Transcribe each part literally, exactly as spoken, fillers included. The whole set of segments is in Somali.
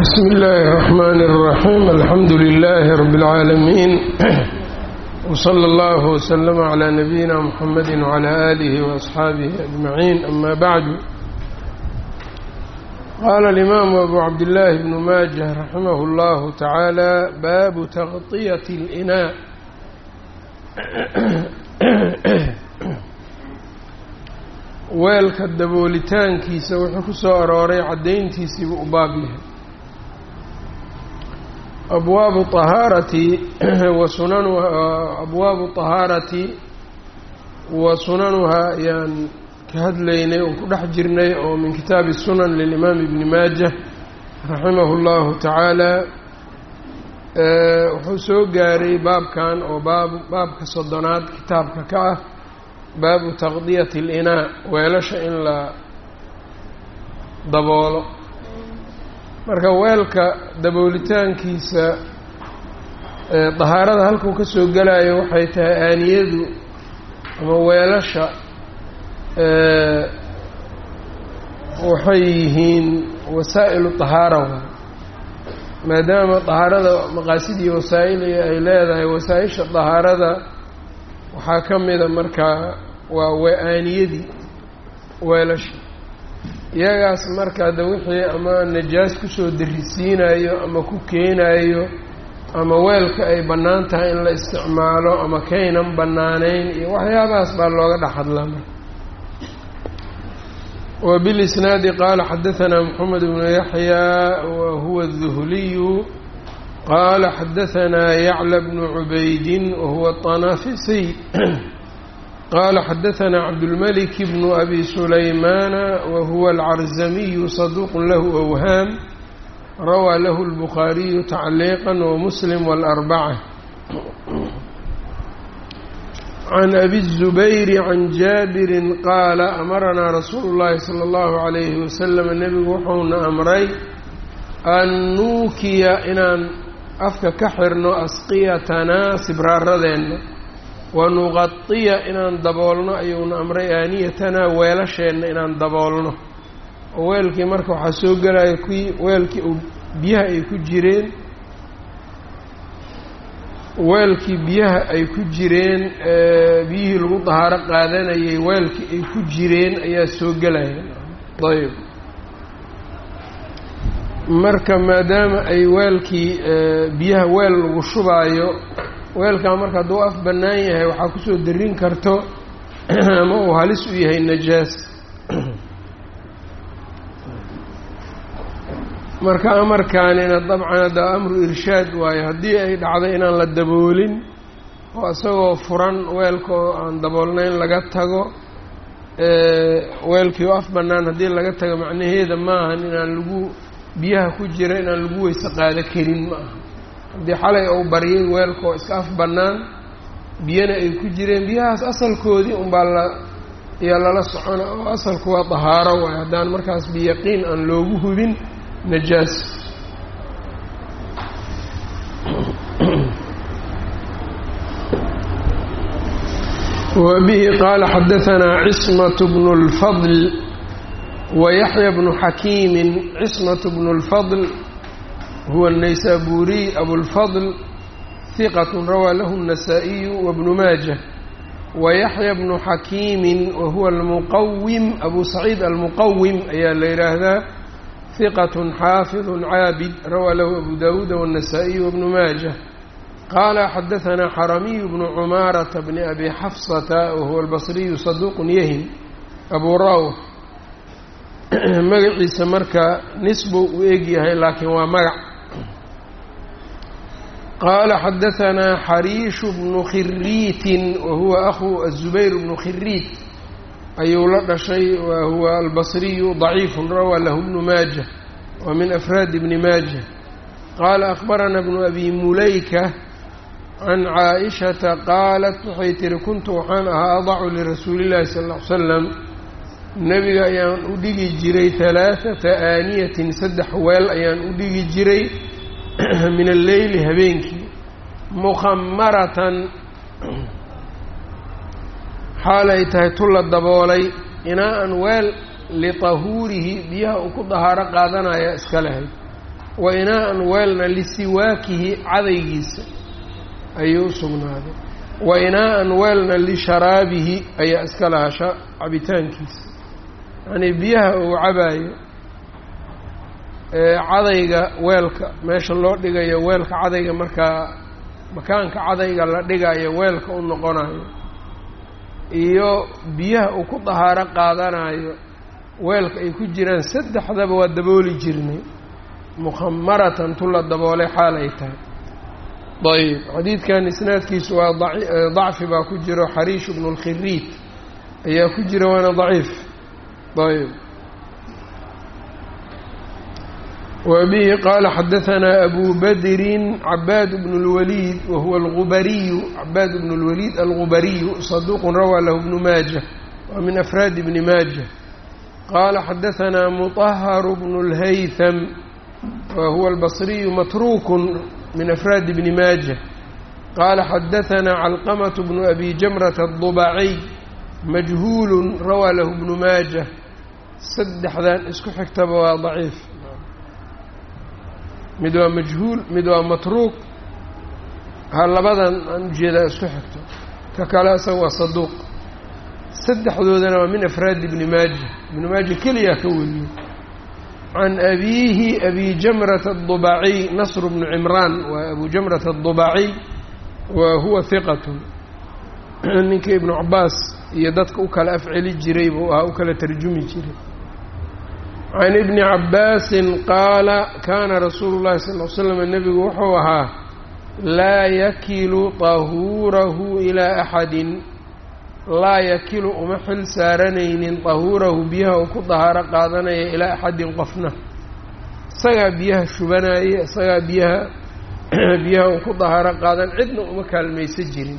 بسم الله الرحمن الرحيم الحمد لله رب العالمين وصلى الله وسلم على نبينا محمد وعلى آله وأصحابه أجمعين أما بعد. قال الإمام أبو عبد الله بن ماجه رحمه الله تعالى: باب تغطية الإناء. weelka daboolitaankiisa wuxuu ku soo arooray caddayntiisiibu u baab yahay. abwaabu طahaarati wa sunanuha abwaabu طahaarati wa sunanuhaa ayaan ka hadlaynay oon ku dhex jirnay oo min kitaabi sunan lilimaam ibni maajah raximahu اllahu tacaala. wuxuu soo gaaray baabkan oo baab baabka soddonaad kitaabka ka ah, baabu taqdiyati اlinaa, weelasha in la daboolo. marka weelka daboolitaankiisa dahaarada halkuu ka soo gelayo waxay tahay aaniyadu ama weelasha waxay yihiin wasaa'ilu طahaara, maadaama طahaarada maqaasid iyo wasaa'il ay leedahay. wasaa-isha طahaarada waxaa ka mida markaa waa wa-aaniyadii weelasha, iyagaas markaa de wixii ama najaas kusoo darisiinayo ama ku keenayo ama weelka ay bannaan tahay in la isticmaalo ama kaynan bannaanayn iyo waxyaabahaas baa looga dhex hadlaa. wa bilisnaadi qaala xadahanaa moxamed bnu yaxyaa wa huwa الduhliyu qaala xadahanaa yacla bnu cubaydin wahuwa الطanaafisiy qaala xadahanaa cabdulmalik bnu abi sulaymaana wahuwa alcarzamiyu saduuq lahu awhaam rawaa lahu اlbukhaariyu tacliiqa wamuslim wاlarbaca. can abi الzubayri can jaabirin qaala amaranaa rasuulu اllahi salى اllahu عalayhi wasalam, nebigu wuxuuna amray an nuukiya inaan afka ka xirno asqiyatanaa sibraaradeenna, wanuqadiya inaan daboolno ayuuna amray aaniyatanaa weelasheenna inaan daboolno. oo weelkii marka waxaa soo gelaya kuwii weelkii uu biyaha ay ku jireen weelkii biyaha ay ku jireen biyihii lagu dahaaro qaadanayay weelkii ay ku jireen ayaa soo gelaya. ayb marka maadaama ay weelkii biyaha weel lagu shubaayo, weelkaa marka hadduu af bannaan yahay waxaa kusoo darin karto ama uu halis u yahay najaas. marka amarkaanina dabcan hadda amru irshaad waayo, haddii ay dhacdo inaan la daboolin oo isagoo furan weelka oo aan daboolnayn laga tago, weelkii oo af bannaan haddii laga tago macnaheeda maahan inaan lagu biyaha ku jira inaan lagu weyse qaado karin ma aha. haddii xalay uu baryay weelka oo iska af bannaan biyana ay ku jireen, biyahaas asalkoodii unbaa la ayaa lala socona oo asalku waa dahaaro waayo, haddaan markaas biyaqiin aan loogu hubin najaas. wa bihi qaala xadahanaa cismatu bnu اlfadl wa yaxya bnu xakiimin. cismatu bnu اlfadl huwa الnaysaburiy abulfadl hiqat rawaa lahu النasaaئiyu wabnu maajah. wa yaxya bnu xakiimin wahuwa almuqawim abu saciid almuqawim ayaa la yidhaahdaa, hiqat xaafid caabid rawaa lahu abu dawuuda wالنasaaئiyu wabnu maajah. qaala xadahanaa xaramiyu bnu cumaarata bni abi xafsata wahuwa albasriyu saduuq yahin abu rawh. magaciisa marka nisbu u egyahay laakiin waa magac. qaala xadahanaa xariishu bnu khiriitin wahuwa akhu aلzubayr bnu khiriit ayuu la dhashay, wahuwa albasriyu ضaciifu rawaa lahu bnu maajah wa min afraadi bni maajah. qaala akhbaranaa bnu abi mulayka can caaishata qaalat waxay tihi kuntu waxaan ahaa adacu lirasuuli llahi sal ll ly slam, nebiga ayaan u dhigi jiray halaaثata aaniyatin saddex weel ayaan u dhigi jiray min alleyli habeenkii, mukhamaratan xaalay tahay tu la daboolay, inaa-an weel litahuurihi biyaha uu ku dahaaro qaadanaya iska lahayd, wa inaa'an weelna lisiwaakihi cadaygiisa ayuu usugnaaday wa inaa'an weelna lisharaabihi ayaa iska lahaa cabitaankiisa yacnii biyaha uu cabaayo cadayga weelka meesha loo dhigayo weelka cadayga markaa makaanka cadayga la dhigayo weelka u noqonayo iyo biyaha uu ku dahaaro qaadanayo weelka ay ku jiraan saddexdaba waa dabooli jirnay mukhamaratan tu la daboolay xaal ay tahay ayb xadiidkan isnaadkiisu waa dacfi baa ku jiro xariish bnu lkhiriid ayaa ku jira waana daciif ayb وبه قال حدثنا أبو بدر عباد بن الوليد وهو الغبري عباد بن الوليد الغبري صدوق روى له ابن ماجه ومن أفراد ابن ماجه قال حدثنا مطهر بن الهيثم وهو البصري متروك من أفراد ابن ماجه قال حدثنا علقمة بن أبي جمرة الضبعي مجهول روى له ابن ماجه سدح ذان اسكو حكتب ضعيف mid waa majhuul mid waa matruuk ha labadan aan ujeedaa isku xigto ka kale isaga waa saduuq saddexdoodana waa min afraad ibni maaja ibni maaja keliyaa ka wariyey can abiihi abi jamrata aلضubaciy nasr bnu cimraan waa abu jamrata aلضubaciy wa huwa hiqatun ninka ibnu cabaas iyo dadka u kala afceli jiray buu ahaa u kala tarjumi jiray can ibni cabaasin qaala kaana rasuulu llahi sal ll ly slam nebigu wuxuu ahaa laa yakilu tahuurahu ilaa axadin laa yakilu uma xil saaranaynin tahuurahu biyaha uu ku dahaaro qaadanaya ilaa axadin qofna isagaa biyaha shubanaya isagaa biyaha biyaha uu ku dahaaro qaadan cidna uma kaalmaysa jirin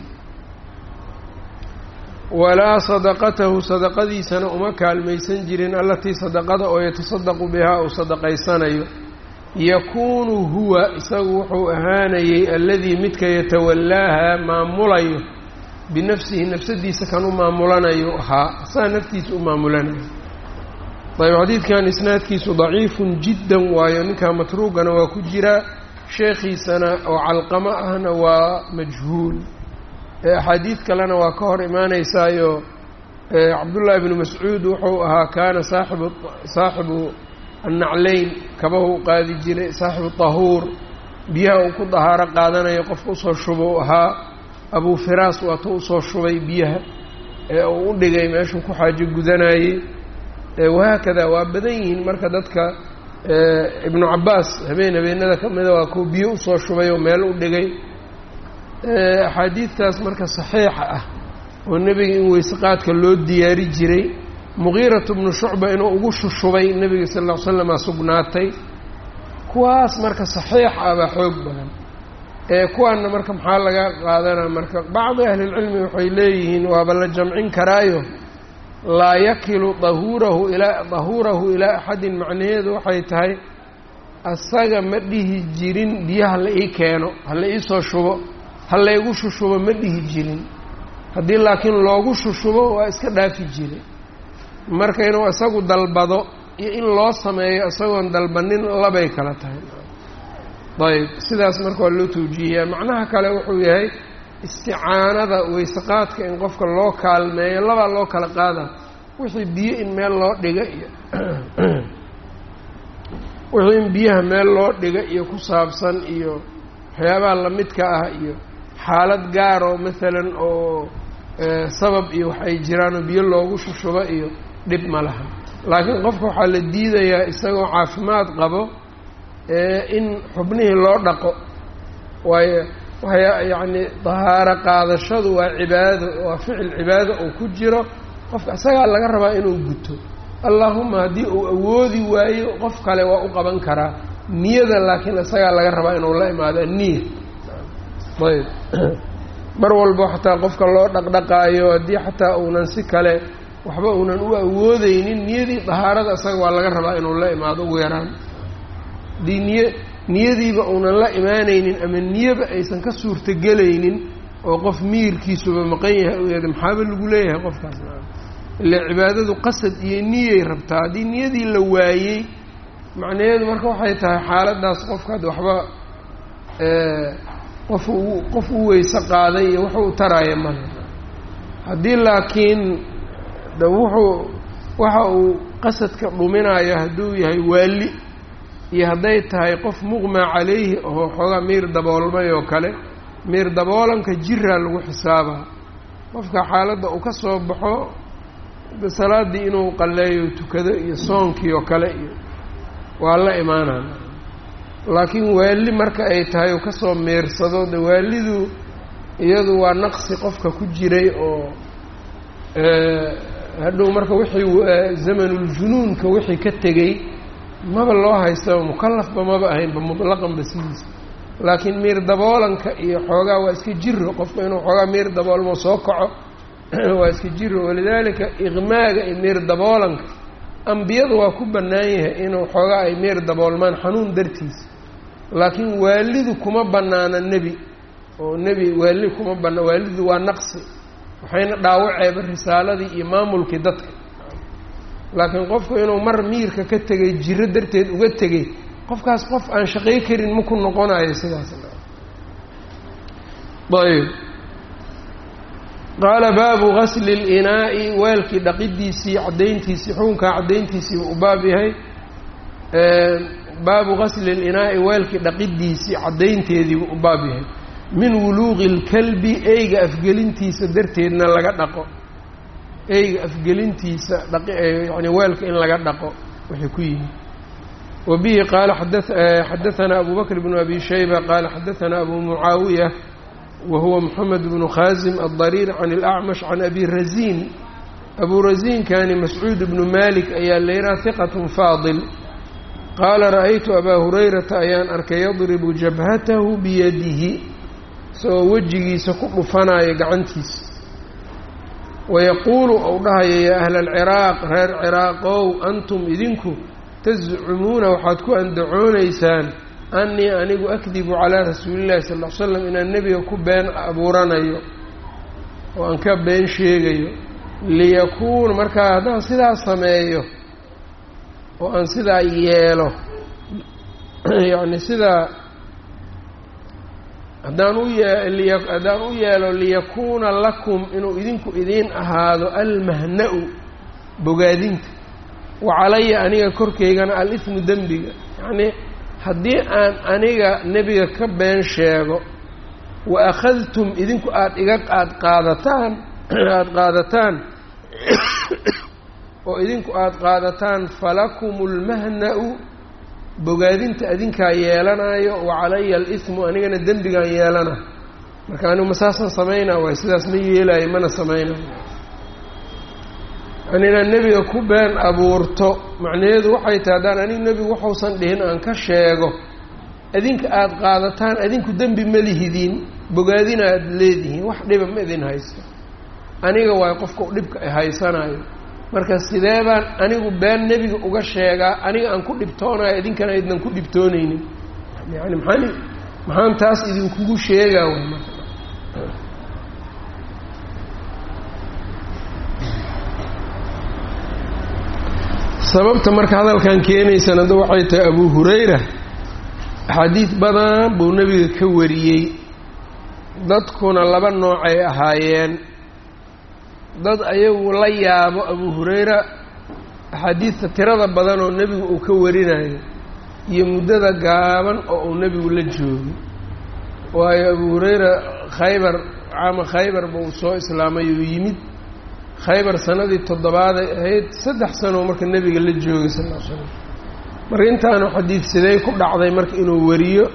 walaa sadaqatahu sadaqadiisana uma kaalmaysan jirin allatii sadaqada oo yatasadaqu bihaa uu sadaqaysanayo yakuunu huwa isagu wuxuu ahaanayey alladii midka yatawallaaha maamulayo binafsihi nafsadiisa kan u maamulanayo ahaa asaga naftiisa u maamulanayo ayb xadiidkan isnaadkiisu daciifun jiddan waayo ninkaa matruugana waa ku jiraa sheekhiisana oo calqamo ahna waa majhuul axaadiid kalena waa ka hor imaanaysaayo cabdullaahi bnu mascuud wuxuu ahaa kaana saaxibu saaxibu annacleyn kabahu u qaadi jiray saaxibu tahuur biyaha uu ku dahaaro qaadanayo qofka usoo shuba u ahaa abuu firaas waata usoo shubay biyaha ee uu u dhigay meeshuu ku xaajo gudanayey wahaakada waa badan yihiin marka dadka ibnu cabaas habeen habeenada ka mida waa kuwa biyo usoo shubay oo meel u dhigay axaadiidtaas marka saxiixa ah oo nebiga in weyseqaadka loo diyaari jiray muqiiratu bnu shucba inuu ugu shushubay nebiga sal ll ly slama sugnaatay kuwaas marka saxiix ah baa xoog badan ee kuwaanna marka maxaa laga qaadanaa marka bacdi ahlilcilmi waxay leeyihiin waaba la jamcin karaayo laa yakilu dahuurahu ilaa dahuurahu ilaa axadin macnaheedu waxay tahay asaga ma dhihi jirin biyaha la ii keeno hala iisoo shubo ha laygu shushubo ma dhihi jirin haddii laakiin loogu shushubo waa iska dhaafi jiray marka inuu isagu dalbado iyo in loo sameeyo isagoon dalbanin labay kala tahay ayb sidaas marka waa loo tawjiihiyaa macnaha kale wuxuu yahay isticaanada weyseqaadka in qofka loo kaalmeeyo labaa loo kala qaadaa wixii biyo in meel loo dhiga iyo wixii in biyaha meel loo dhiga iyo ku saabsan iyo waxyaabaha lamidka ah iyo xaalad gaar oo maalan oo sabab iyo waxay jiraan oo biyo loogu shushubo iyo dhib ma laha laakiin qofka waxaa la diidayaa isagoo caafimaad qabo in xubnihii loo dhaqo waayo waxya yacni dahaaro qaadashadu waa cibaado waa ficil cibaado oo ku jiro qofka isagaa laga rabaa inuu guto allaahuma haddii uu awoodi waayo qof kale waa u qaban karaa niyada laakiin isagaa laga rabaa inuu la imaado niya ayb mar walba xataa qofka loo dhaqdhaqaayo haddii xataa uunan si kale waxba uunan u awoodeynin niyadii dahaarada isaga waa laga rabaa inuu la imaado ugu yaraan haddii niy niyadiiba uunan la imaanaynin ama niyaba aysan ka suurtagelaynin oo qof miirkiisuba maqan yahay u yahay maxaaba lagu leeyahay qofkaas ila cibaadadu qasad iyo niyay rabtaa haddii niyadii la waayey macnaheedu marka waxay tahay xaaladaas qofkaad waxba qof uu qof u weyse qaaday iyo wuxuu taraya male. haddii laakiin de wuxuu waxa uu qasadka dhuminayo hadduu yahay waali iyo hadday tahay qof muqmaa calayhi oo xoogaa miir daboolmay oo kale, miir daboolanka jiraa lagu xisaabaa. qofka xaaladda uu ka soo baxo salaaddii inuu qalleeyo tukado iyo soonkii oo kale iyo waa la imaanaya. laakiin waali marka ay tahay uu kasoo meersado de waalidu iyadu waa naqsi qofka ku jiray oo hadhow marka wixii zamanuljunuunka wixii ka tegey maba loo haystaba mukallafba maba ahaynba mutlaqanba sidiisa. laakiin miir daboolanka iyo xoogaa waa iska jiro, qofka inuu xoogaa miir daboolmo soo kaco waa iska jiro. walidaalika iqmaaga iyo miir daboolanka ambiyadu waa ku bannaan yahay inuu xoogaa ay miir daboolmaan xanuun dartiisa, laakiin waalidu kuma bannaana nebi oo nebi waali kuma banna waalidu waa naqsi, waxayna dhaawaceeba risaaladii iyo maamulkii dadka. laakiin qofku inuu mar miirka ka tegay jiro darteed uga tegay, qofkaas qof aan shaqay karin ma ku noqonayo sidaas. ayb qaala baabu gasli اlinaa'i weelkii dhaqidiisii caddayntiisii xukunkaa caddayntiisii u baab yahay. baabu gasli اlinaa'i weelkii dhaqidiisii caddaynteedii u baab yahay. min wuluuqi اlkalbi eyga afgelintiisa darteedna laga dhaqo, eyga afgelintiisa yani weelka in laga dhaqo waxay ku yimid. وبه قال حدثنا أبو بكر بن أبي شيبة قال حدثنا أبو معاوية وهو محمد بن خازم الضرير عن الأعمش عن أبي رزين. أبو رزين كان مسعود بن مالك أيان ليرى ثقة فاضل قال رأيت أبا هريرة أيان أرك يضرب جبهته بيده سو وجهي سكب فنا يقعنتيس ويقول أولها يا أهل العراق غير عراق أو أنتم إذنكم تزعمون waxaad ku andacoonaysaan annii anigu akdibu calaa rasuulillahi sal ll ly slam inaan nebiga ku been abuuranayo oo aan ka been sheegayo. liyakuuna markaa haddaan sidaa sameeyo oo aan sidaa yeelo yacni sidaa haddaan u ye haddaan u yeelo liyakuuna lakum inuu idinku idiin ahaado almahna-u bogaadinta, wacalaya aniga korkaygana al-ismu dembiga. yacnii haddii aan aniga nebiga ka been sheego wa akhadtum idinku aada iga aad qaadataan aada qaadataan oo idinku aada qaadataan falakum lmahna-u bogaadinta adinkaa yeelanayo wacalaya al-ismu anigana dembigaan yeelana. marka anigu masaasan samaynaa waay sidaas ma yeelaayo mana samaynayo. yani inaad nebiga ku been abuurto macnaheedu waxay tahay haddaan anigu nebigu waxuusan dhihin aan ka sheego adinka aada qaadataan adinku dembi ma lihidiin, bogaadina aada leedihiin, wax dhiba ma idin haysto. aniga waay qofka dhibka haysanayo. marka sidee baan anigu been nebiga uga sheegaa aniga aan ku dhibtoonayo idinkana idnan ku dhibtoonaynin? yani maxaan maxaan taas idinkugu sheegaa way marka sababta marka hadalkan keenaysan hadda waxay tahay Abu Hurayra axaadiid badan buu nebiga ka wariyey, dadkuna laba noocay ahaayeen. dad ayagu la yaabo Abu Hurayra axaadiidta tirada badan oo nebigu uu ka warinayo iyo muddada gaaban oo uu nebigu la joogay. waayo Abu Hurayra khaybar caama khaybar buu soo islaamay uu yimid. khaybar sanadii toddobaaday ahayd, saddex sano marka nebiga la joogay sal ll ly slam. marka intaanu xadiid sidey ku dhacday marka inuu wariyo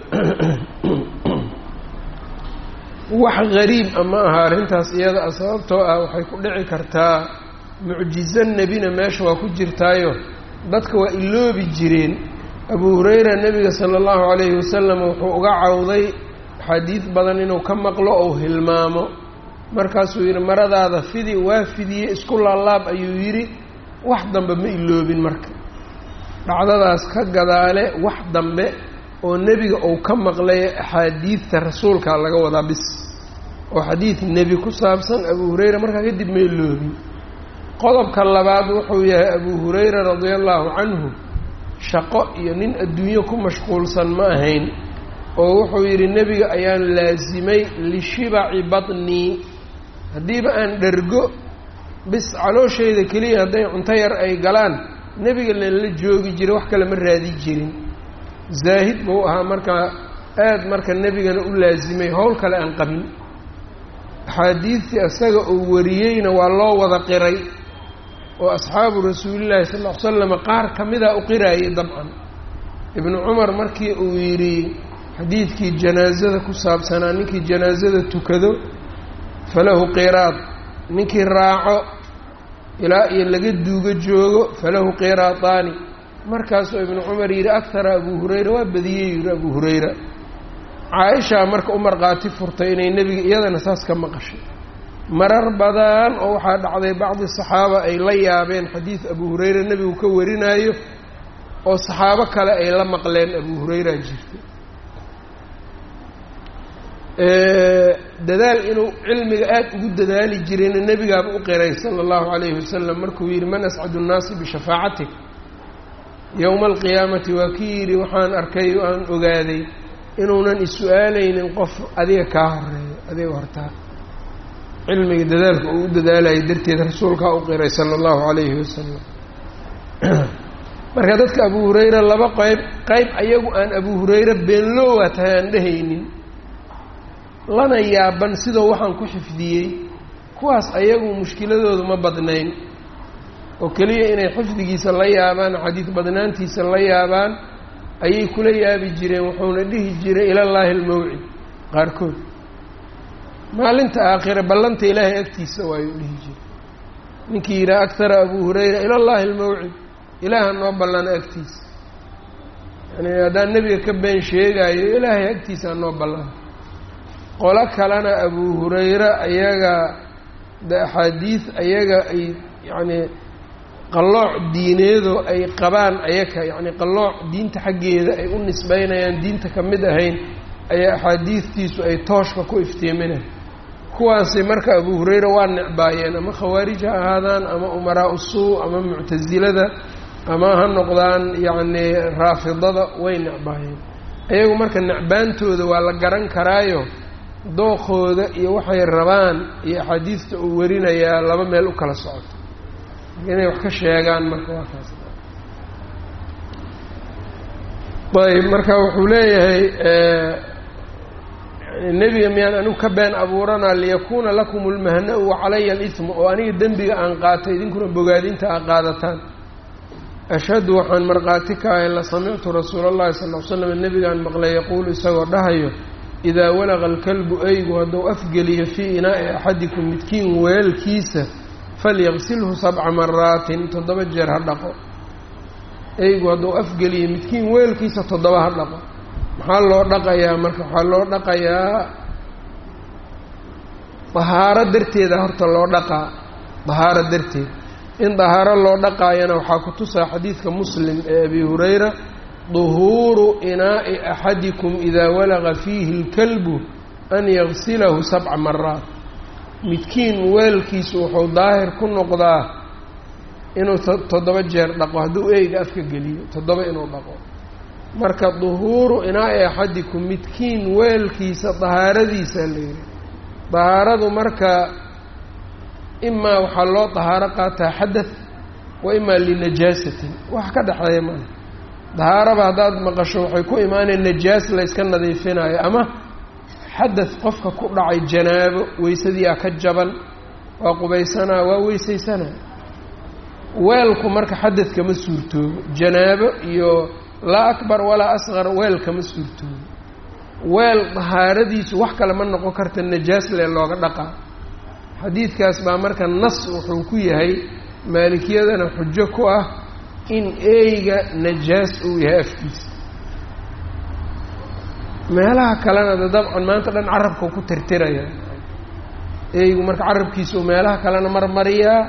wax gariib ama aha arrintaas iyada a sababtoo ah waxay ku dhici kartaa mucjizo nebina meesha waa ku jirtaayo dadka waa iloobi jireen. Abu Hurayra nebiga sala allahu calayhi wasalam wuxuu uga cawday xadiid badan inuu ka maqlo ou hilmaamo. markaasuu yidhi maradaada fidi, waa fidiye isku laalaab ayuu yidhi, wax dambe ma iloobin. marka dhacdadaas ka gadaale wax dambe oo nebiga uu ka maqlay axaadiidta rasuulkaa laga wadaa bis, oo xadiid nebi ku saabsan Abu Hurayra markaa kadib ma iloobin. qodobka labaad wuxuu yahay Abu Hurayra radia allahu canhu shaqo iyo nin adduunyo ku mashquulsan ma ahayn oo wuxuu yidhi nebiga ayaan laasimay lishibaci batnii haddiiba aan dhergo bis calooshayda keliya hadday cunto yar ay galaan nebiga len la joogi jiray wax kale ma raadi jirin zaahid buu ahaa markaa aad marka nebigana u laasimay howl kale aan qabin axaadiidtii isaga uu wariyeyna waa loo wada qiray oo asxaabu rasuulillaahi sal ll ly slam qaar ka mida u qiraayay dabcan ibnu cumar markii uu yidhi xadiidkii janaasada ku saabsanaa ninkii janaasada tukado falahu qiraad ninkii raaco ilaa iyo laga duugo joogo falahu qiraadaani markaasuu ibnu cumar yidhi aktara abu hurayra waa badiyey yidhi abu hurayra caaishaa marka u markhaati furtay inay nebiga iyadana saas ka maqashay marar badan oo waxaa dhacday bacdi saxaaba ay la yaabeen xadiid abu hurayra nebigu ka warinaayo oo saxaabo kale ay la maqleen abu hurayra jirtay dadaal inuu cilmiga aada ugu dadaali jirayna nebigaaba u qiray sala allahu calayhi wasalam markuu yidhi man ascadu nnaasi bishafaacatik yowma alqiyaamati waa kii yidhi waxaan arkay o aan ogaaday inuunan is-su-aalaynin qof adiga kaa horeeyo adiga hortaa cilmiga dadaalka uu u dadaalayay darteed rasuulkaa u qiray sala allahu calayhi wasalam marka dadka abu hurayra laba qayb qayb ayagu aan abu hurayra beenloowa tahay aan dhehaynin lana yaaban sidoo waxaan ku xifdiyey kuwaas ayagu mushkiladoodu ma badnayn oo keliya inay xifdigiisa la yaabaan xadiid badnaantiisa la yaabaan ayay kula yaabi jireen wuxuuna dhihi jiray ilallaahi almawcid qaarkood maalinta aakhire ballanta ilaahay agtiisa waayuu dhihi jiray ninkii yidhaha aktara abu hurayra ilallaahi almawcid ilaaha noo ballana agtiisa yani haddaan nebiga ka been sheegaayo ilaahay agtiisa noo ballana qolo kalena abu hurayra ayaga de axaadiid ayaga ay yacni qallooc diineedoo ay qabaan ayaka yacni qallooc diinta xaggeeda ay u nisbeynayaan diinta ka mid ahayn ayaa axaadiidtiisu ay tooshka ku iftiiminay kuwaasi marka abu hurayra waa necbaayeen ama khawaarij ha ahaadaan ama umaraa usuu ama muctasilada ama ha noqdaan yacni raafidada way necbaayeen ayagu marka necbaantooda waa la garan karaayo dookooda iyo waxay rabaan iyo axaadiidta uu warinayaa laba meel u kala socoto inay wax ka sheegaan marka waa kaas ayb marka wuxuu leeyahay nebiga miyaan anigu ka been abuuranaa liyakuuna lakum lmahna-u wacalaya alismu oo aniga dembiga aan qaatay idinkuna bogaadinta aa qaadataan ashhadu waxaan markhaati ka ahay la samictu rasuula allahi sal ll ly slam nebigaan maqlay yaquulu isagoo dhahayo idaa walaqa alkalbu eygu hadduu afgeliyo fii inaa'i axadikum midkiin weelkiisa falyaqsilhu sabca maraatin toddoba jeer ha dhaqo eygu hadduu afgeliyo midkiin weelkiisa toddoba ha dhaqo maxaa loo dhaqayaa marka waxaa loo dhaqayaa dahaaro darteeda horta loo dhaqaa dahaaro darteed in dahaaro loo dhaqaayana waxaa ku tusaa xadiidka muslim ee abi hurayra duhuuru inaa'i axadikum idaa walaqa fiihi اlkalbu an yagsilahu sabca maraat midkiin weelkiisu wuxuu daahir ku noqdaa inuu toddoba jeer dhaqo hadduu eyga afka geliyo toddoba inuu dhaqo marka duhuuru inaa'i axadikum midkiin weelkiisa dahaaradiisa la yidhi dahaaradu marka imaa waxaa loo dahaaro qaataa xadath wa imaa linajaasatin wax ka dhexeeya maaha dahaaraba haddaad maqasho waxay ku imaaneen najaas layska nadiifinayo ama xadath qofka ku dhacay janaabo weysadii aa ka jaban waa qubaysanaa waa weysaysanaa weelku marka xadath kama suurtoobo janaabo iyo laa akbar walaa asqar weel kama suurtoobo weel dahaaradiisu wax kale ma noqon karta najaas le looga dhaqaa xadiidkaas baa marka nas wuxuu ku yahay maalikiyadana xujo ku ah in eyga najaas uu yahay afkiisa meelaha kalena de dabcan maanta dhan carabka ku tirtiraya eygu marka carabkiisau meelaha kalena marmariyaa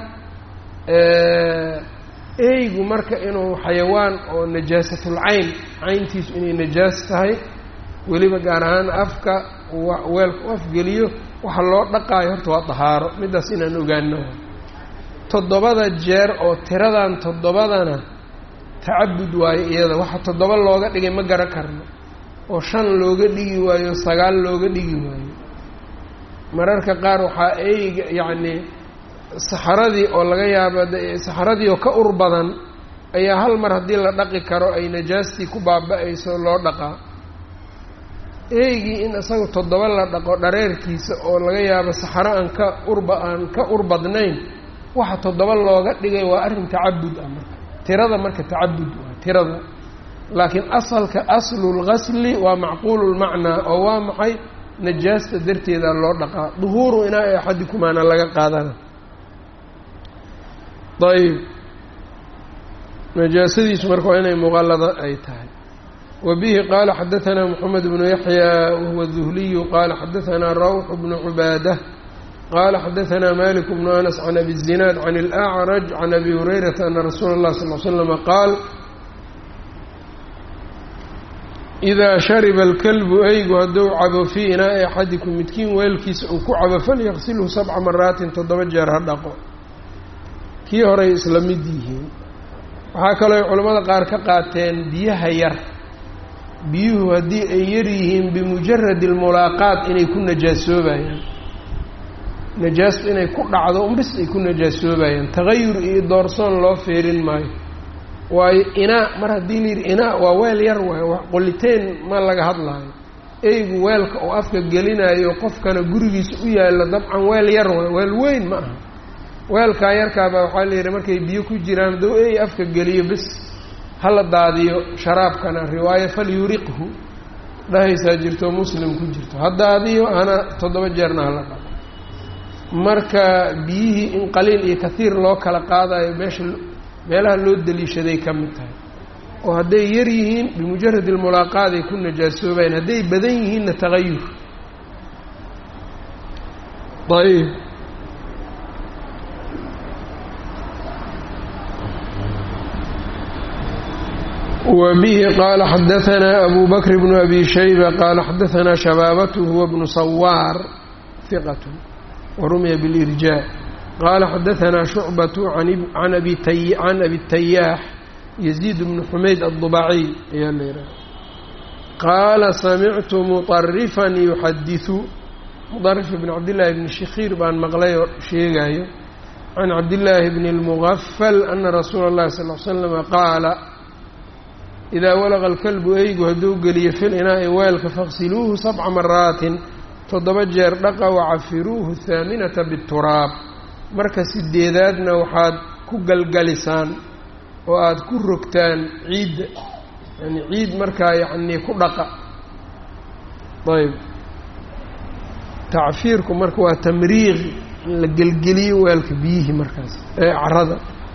eygu marka inuu xayawaan oo najaasatul cayn cayntiisu inay najaas tahay weliba gaar ahaan afka weelka u afgeliyo waxa loo dhaqaayo horta waa dahaaro middaas inaan ogaano toddobada jeer oo tiradan toddobadana tacabud waayo iyada waxa toddoba looga dhigay ma garan karno oo shan looga dhigi waayo sagaal looga dhigi waayo mararka qaar waxaa eyga yacni saxaradii oo laga yaabo saxaradii oo ka ur badan ayaa hal mar haddii la dhaqi karo ay najaastii ku baaba-ayso loo dhaqaa eygii in isaga toddoba la dhaqo dhareerkiisa oo laga yaabo saxaro aan ka urba aan ka ur badnayn waxa toddoba looga dhigay waa arrin tacabud ah marka tirada marka tacabud waa tirada laakiin asalka aslulgasli waa macquululmacnaa oo waa maxay najaasta darteeda loo dhaqaa duhuuru inaa axadikumaana laga qaadana ayb najaasadiisu marka waa inay muqallada ay tahay wabihi qaala xadaثanaa moxamed bnu yaxya wahuwa duhliyu qaala xadaثanaa rawx bnu cubaadah qaala xadaثanaa malik bnu anas can abi الzinaad can اlأcraj can abi hurayrata ana rasuula اllahi sal l slama qaal idaa shariba alkalbu eygu hadduu cabo fii inaa'i axadikum midkiin weelkiisa uu ku cabo falyaqsilhu sabca maraatin toddoba jeer ha dhaqo kii horay isla mid yihiin waxaa kaloo culimmada qaar ka qaateen biyaha yar biyuhu haddii ay yar yihiin bimujaradi almulaaqaat inay ku najaasoobayaan najaastu inay ku dhacdo unbis ay ku najaasoobayaan tagayur iyo doorsoon loo feerin maayo waayo inaa mar haddii layidhi inaa waa weel yar waayo wax qoliteen ma laga hadlaayo eygu weelka oo afka gelinayo qofkana gurigiisa u yaallo dabcan weel yar waayo weel weyn ma aha weelkaa yarkaabaa waxaa layidhi markay biyo ku jiraan hadduu ey afka geliyo bis hala daadiyo sharaabkana riwaayo falyuriqhu dhahaysaa jirto muslim ku jirto ha daadiyo hana toddoba jeerna hala dhaqo marka biyihii in qaliil iyo kathiir loo kala qaadayo meesha meelaha loo daliishaday ka mid tahay oo hadday yar yihiin bimujaradi almulaaqaat ay ku najaasoobayaan hadday badan yihiinna tagayur ayb وبه قال حدثنا أبو بكر بن أبي شيبة قال حدثنا شبابته هو ابن صوار ثقة ورمي بالإرجاء قال حدثنا شعبة عن عن أبي تي عن أبي التياح يزيد بن حميد الضبعي قال سمعت مطرفا يحدث مطرف بن عبد الله بن شخير بن مغلي شيغاي عن عبد الله بن المغفل أن رسول الله صلى الله عليه وسلم قال إذا ولغ الكلب أيgu haduu geliyo في الإناء weelka فاغسلوه سبع مرات toddoba jeer dhaqa wacafiruuhu haaminata bituraab marka sideedaadna waxaad ku galgalisaan oo aada ku rogtaan ciidda yani ciid markaa yacnii ku dhaqa ayb tacfiirku marka waa tamriiq in la gelgeliyo weelka biyihii markaas ee carada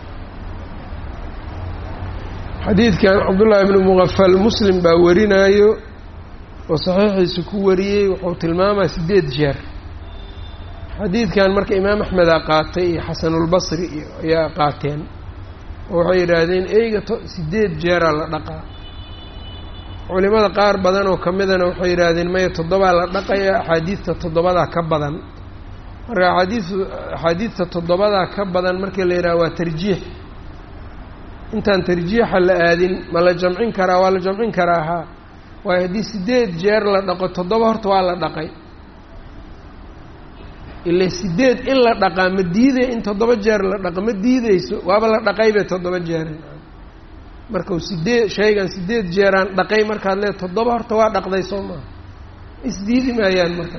xadiidkan cabdullaahi bnu muqafal muslim baa warinaayo oo saxiixiisa ku wariyey wuxuu tilmaamaa sideed jeer xadiidkan marka imaam axmedaa qaatay iyo xasanulbasri iyo ayaa qaateen oo waxay yidhaahdeen eyga to sideed jeeraa la dhaqaa culimada qaar badan oo ka midana waxay yidhaahdeen maya toddobaa la dhaqaya axaadiidta toddobadaa ka badan marka axaadiidu axaadiidta toddobadaa ka badan markii la yidhaha waa tarjiix intaan tarjiixa la aadin ma la jamcin karaa waa la jamcin karaa haa waayo haddii sideed jeer la dhaqo toddoba horta waa la dhaqay ila sideed in la dhaqaa ma diiday in toddoba jeer la dhaqo ma diideyso waaba la dhaqaybay toddoba jeeran markau sideed shaygan sideed jeeraan dhaqay markaad lee toddoba horta waa dhaqday soo maaha isdiidi maayaan marka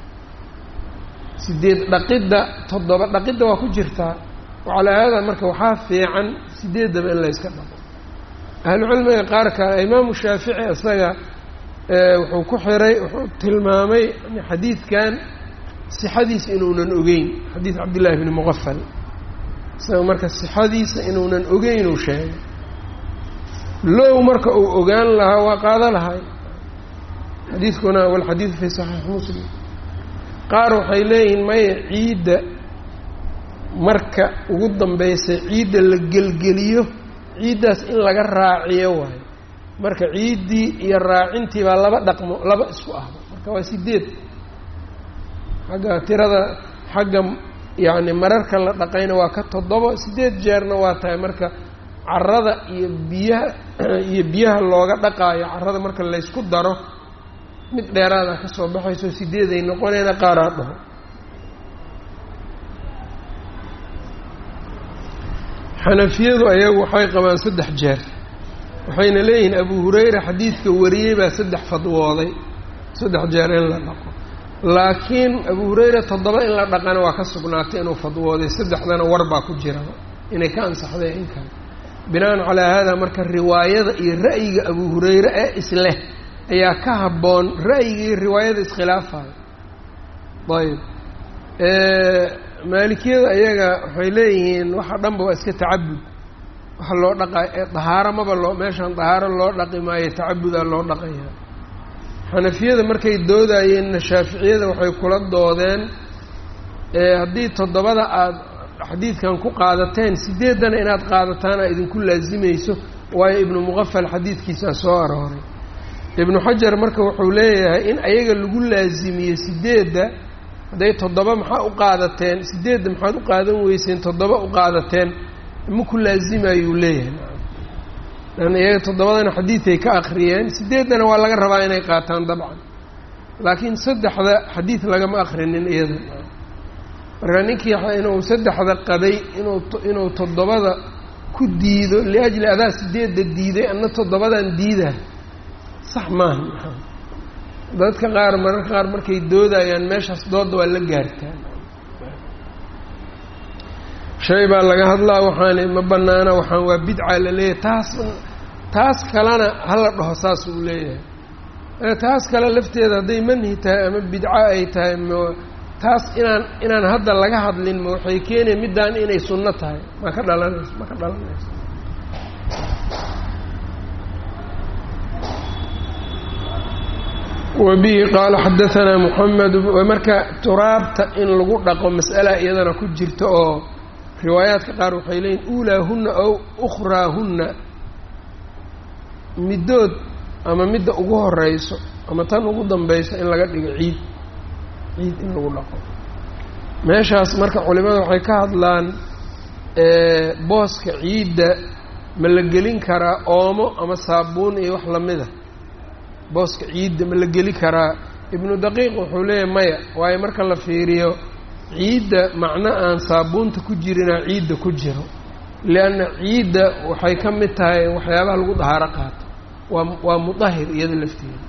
sideed dhaqidda toddoba dhaqidda waa ku jirtaa wacalaa haadaa marka waxaa fiican sideeddaba in la yska dhaqo ahlucilmiga qaar kale imaamu shaafici isaga wuxuu ku xiray wuxuu tilmaamay xadiidkan sixadiisa inuunan ogeyn xadiid cabdillaahi bni muqafal isaga marka sixadiisa inuunan ogeyn uu sheegay low marka uu ogaan lahaa waa qaado lahay xadiidkuna walxadiidu fii saxiix muslim qaar waxay leeyihiin maya ciidda marka ugu dambaysa ciidda la gelgeliyo ciiddaas in laga raaciyo waayo marka ciiddii iyo raacintii baa laba dhaqmo laba isku ahba marka waa sideed xagga tirada xagga yacni mararka la dhaqayna waa ka toddoba sideed jeerna waa tahay marka carrada iyo biyaha iyo biyaha looga dhaqaayo carrada marka laysku daro mid dheeraada ka soo baxayso sideed ay noqonayna qaaraa dhaho. xanafiyadu ayagu waxay qabaan saddex jeer, waxayna leeyihiin abu hurayra xadiidka wariyey baa saddex fadwooday saddex jeer in la dhaqo, laakiin abu hurayra toddoba in la dhaqana waa ka sugnaatay inuu fadwooday, saddexdana war baa ku jiraba inay ka ansaxday in kale. binaan calaa haadaa marka riwaayada iyo ra'yiga abu hurayre ee isleh ayaa ka habboon ra'yiga iyo riwaayada iskhilaafayo. ayb maalikiyada ayaga waxay leeyihiin waxa dhanba waa iska tacabud, waxa loo dhaqay dahaaro maba loo meeshaan dahaaro loo dhaqi maayo, tacabudaa loo dhaqayaa. xanafiyada markay doodayeenna shaaficiyada waxay kula doodeen haddii toddobada aada xadiidkan ku qaadateen sideedana inaad qaadataan aa idinku laasimayso, waayo ibnu muqafal xadiidkiisaa soo arooray. ibnu xajar marka wuxuu leeyahay in ayaga lagu laasimiye sideedda, hadday toddoba maxaa u qaadateen sideedda maxaad u qaadan weyseen toddoba u qaadateen ma ku laasimayuu leeyahay. lan iyaga toddobadana xadiiday ka akriyeen, sideeddana waa laga rabaa inay qaataan dabcan, laakiin saddexda xadiid lagama akrinin iyada. marka ninkii inuu saddexda qabay inuu inuu toddobada ku diido liajli adaa sideedda diiday anna toddobadan diida sax maaha. dadka qaar mararka qaar markay doodayaan meeshaas dooda waa la gaartaa, shay baa laga hadlaa waxaan ma banaana waxaan waa bidca la leeyahay, taas taas kalena hala dhaho saas uu leeyahay. taas kale lafteeda hadday manhi tahay ama bidco ay tahay m taas inaan inaan hadda laga hadlin ma waxay keenaya middaan inay sunno tahay ma ka dhalanayso ma ka dhalanayso. wabihi qaala xadahanaa moxamed marka turaabta in lagu dhaqo mas'ala iyadana ku jirta oo riwaayaadka qaar waxay leeyihin uulaahunna ow ukhraahunna, middood ama midda ugu horeyso ama tan ugu dambaysa in laga dhigo ciid ciid in lagu dhaqo. meeshaas marka culimada waxay ka hadlaan booska ciidda ma la gelin karaa oomo ama saabuun iyo wax lamida, booska ciidda ma la geli karaa. ibnu daqiiq wuxuu leeyahay maya, waayo marka la fiiriyo ciidda macno aan saabuunta ku jirinaa ciidda ku jiro, lianna ciidda waxay ka mid tahay waxyaabaha lagu dahaaro qaato, waa waa mudahir iyada lafteeda.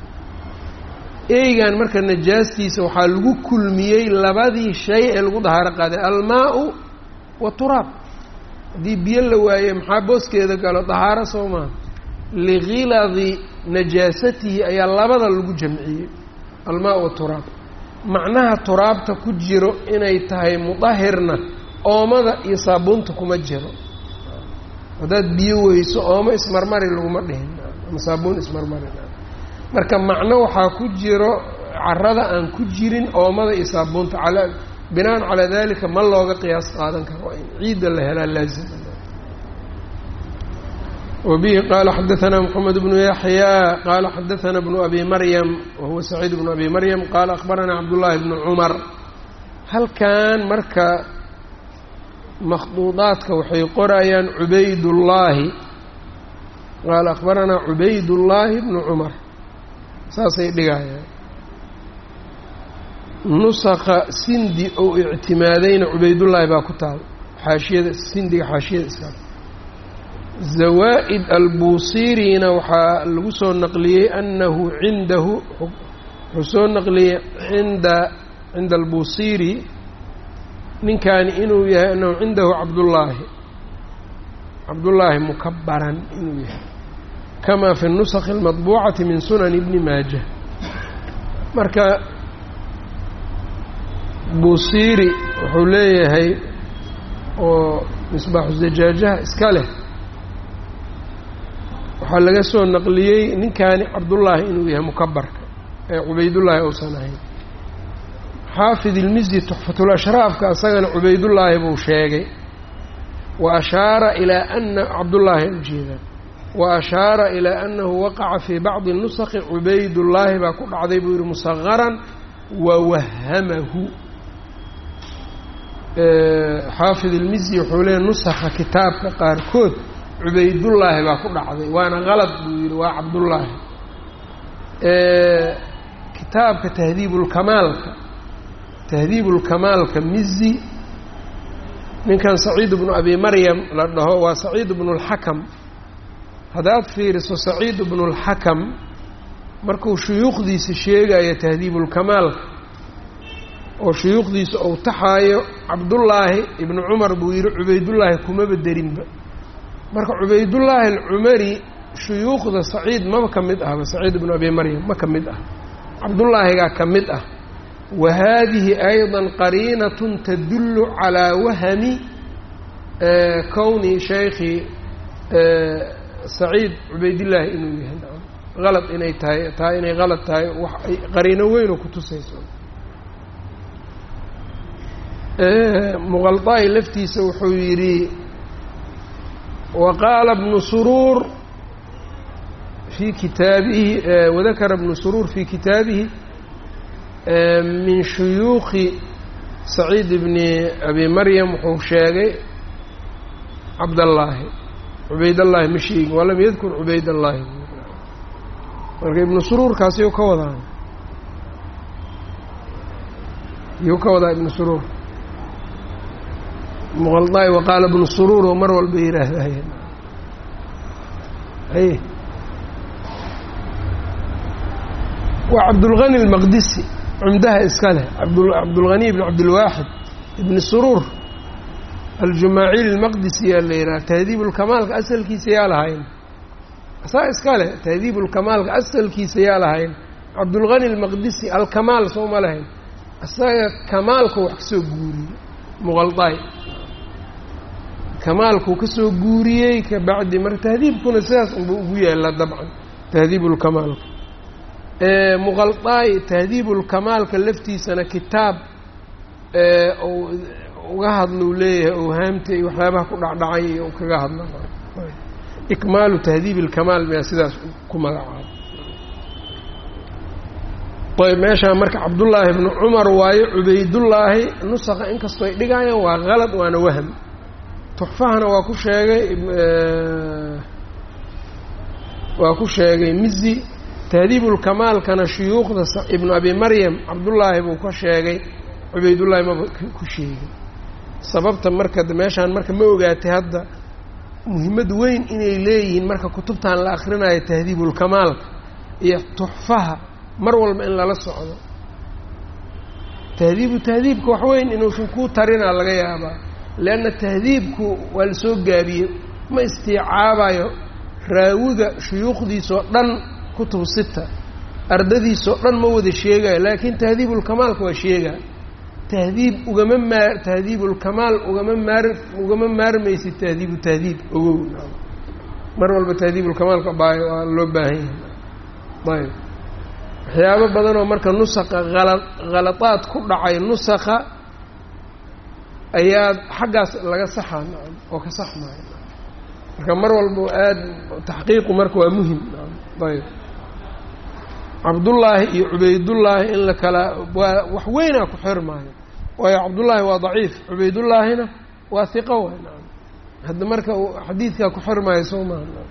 eygan marka najaastiisa waxaa lagu kulmiyey labadii shay ee lagu dahaaro qaaday, almaa-u waturaab. haddii biyo la waaye maxaa booskeeda galo dahaaro soo maaha, lighiladi najaasatihi ayaa labada lagu jamciyey almaa waturaab. macnaha turaabta ku jiro inay tahay mudahirna oomada iyo saabuunta kuma jiro. haddaad biyo weyso oomo ismarmari laguma dhihin ama saabuun ismarmari. marka macno waxaa ku jiro carrada aan ku jirin oomada iyo saabuunta ala binaan calaa dalika ma looga qiyaas qaadan karo, waa in ciidda la helaa laazim. wabihi qaala xadahanaa moxamed bnu yaxyaa qaala xadahanaa bnu abi maryam wahuwa saciid bnu abi maryam qaala akhbaranaa cabdullaahi bnu cumar. halkan marka makhduudaadka waxay qorayaan cubaydullaahi, qaala akhbaranaa cubaydullaahi bnu cumar, saasay dhigayaan. nusakha sindi ou ictimaadayna cubaydullaahi baa ku taal xaashiyada sindiga xaashiyada iska. zawaa-id albuusirina waxaa lagu soo naqliyey anahu cindahu, wuxuu soo naqliyey cinda cinda albuusiri ninkaani inuu yahay anahu cindahu cabdullaahi cabdullaahi mukabaran inuu yahay kama fi nusakhi almadbuucati min sunan ibni maaja. marka buusiri wuxuu leeyahay oo misbaaxu zajaajaha iska leh, waxaa laga soo naqliyey ninkaani cabdullaahi inuu yahay mukabarka ee cubaydullaahi uusan ahayn. xaafid ilmizi tuxfatulashraafka isagana cubaydullaahi buu sheegay, wa ashaara ilaa ana cabdullaahi ujeeda wa ashaara ilaa anahu waqaca fii bacdi nusakhi cubaydullaahi baa ku dhacday buu yihi musagaran wawahamahu. xaafid ilmizi wuxuu leeyahy nusakha kitaabka qaarkood cubaydullaahi baa ku dhacday waana qalad buu yidhi waa cabdullaahi kitaabka tahdiibulkamaalka tahdiibulkamaalka mizi ninkan saciid bnu abi maryam la dhaho waa saciid bnu اlxakam haddaad fiiriso saciid bnu اlxakam markuu shuyuukhdiisa sheegayo tahdiibulkamaalka oo shuyuukhdiisa ou taxaayo cabdullaahi ibnu cumar buu yidhi cubaydullaahi kumaba derinba marka cubaydullaahi alcumari shuyuukhda saciid maba ka mid ahba saciid ibnu abi maryam ma ka mid ah cabdullaahigaa ka mid ah wa haadihi ayضa qariinatun tadullu calaa wahami kowni shaykhi saciid cubaydillaahi inuu yahay qalad inay tahay taa inay qalad tahay wax ay qariino weyn oo ku tusayso muqalطaa'i laftiisa wuxuu yidhi waqaala bnu suruur fii kitaabihi wadakara bnu suruur fii kitaabihi min shuyuukhi saciid bni abi maryam wuxuu sheegay cabdallaahi cubaydallaahi ma sheegin walam yadkur cubaydallaahi marka ibnu suruurkaas yuu ka wadaa yuu ka wadaa ibnu suruur muqalطaa'i waqaala ibnu suruur oo mar walba yihaahdayeen hay waa cabdulghani almaqdisi cumdaha iska leh cabdulghani ibn cabdilwaaxid ibni suruur aljumaacili almaqdisi yaa la yidhaha tahdiibulkamaalka asalkiisa yaa lahayn saa iska leh tahdiibulkamaalka asalkiisa yaa lahayn cabdulghani almaqdisi alkamaal soo ma lahayn isaga kamaalku wax ka soo guuriyey muqalطaa'i kamaalkuu ka soo guuriyey ka bacdi marka tahdiibkuna sidaas unba ugu yaallaa dabcan tahdiibulkamaalka muqalطaa'i tahdiibulkamaalka laftiisana kitaab ou uga hadlou leeyahay owhaamta iyo waxyaabaha ku dhacdhacay iyo u kaga hadla ikmaalu tahdiib ilkamaal miyaa sidaas ku magacaabo ayb meeshaan marka cabdullaahi ibnu cumar waayo cubaydullaahi nusaqa inkastoo ay dhigayaan waa qalad waana wahm tuxfahana waa ku sheegay waa ku sheegay mizi tahdiibulkamaalkana shuyuukhda ibnu abi maryam cabdullaahi buu ka sheegay cubaydullaahi maba ku sheegay sababta marka meeshaan marka ma ogaatay hadda muhimmad weyn inay leeyihiin marka kutubtan la akhrinayo tahdiibulkamaalka iyo tuxfaha mar walba in lala socdo tahdiibu tahdiibka wax weyn inuusan kuu tarinaa laga yaabaa leanna tahdiibku waa la soo gaabiyey ma istiicaabayo raawiga shuyuukhdiisoo dhan kutub sita ardadiisoo dhan ma wada sheegayo laakiin tahdiibulkamaalka waa sheegaa tahdiib ugama maar tahdiibulkamaal ugama maar ugama maarmaysid tahdiibu tahdiib ogow mar walba tahdiibulkamaalka baayo waa loo baahan yahay ayb waxyaabo badanoo marka nusaqa ala khaladaad ku dhacay nusaqa ayaa xaggaas laga saxaa nacam oo ka sax maayo marka mar walba aada taxqiiqu marka waa muhim ayb cabdullaahi iyo cubaydullaahi in la kala waa wax weynaa ku xirmaayo waayo cabdullaahi waa daciif cubaydullaahina waa hiqo waay nacam hadda marka xadiidkaa ku xirmaayo soo maaha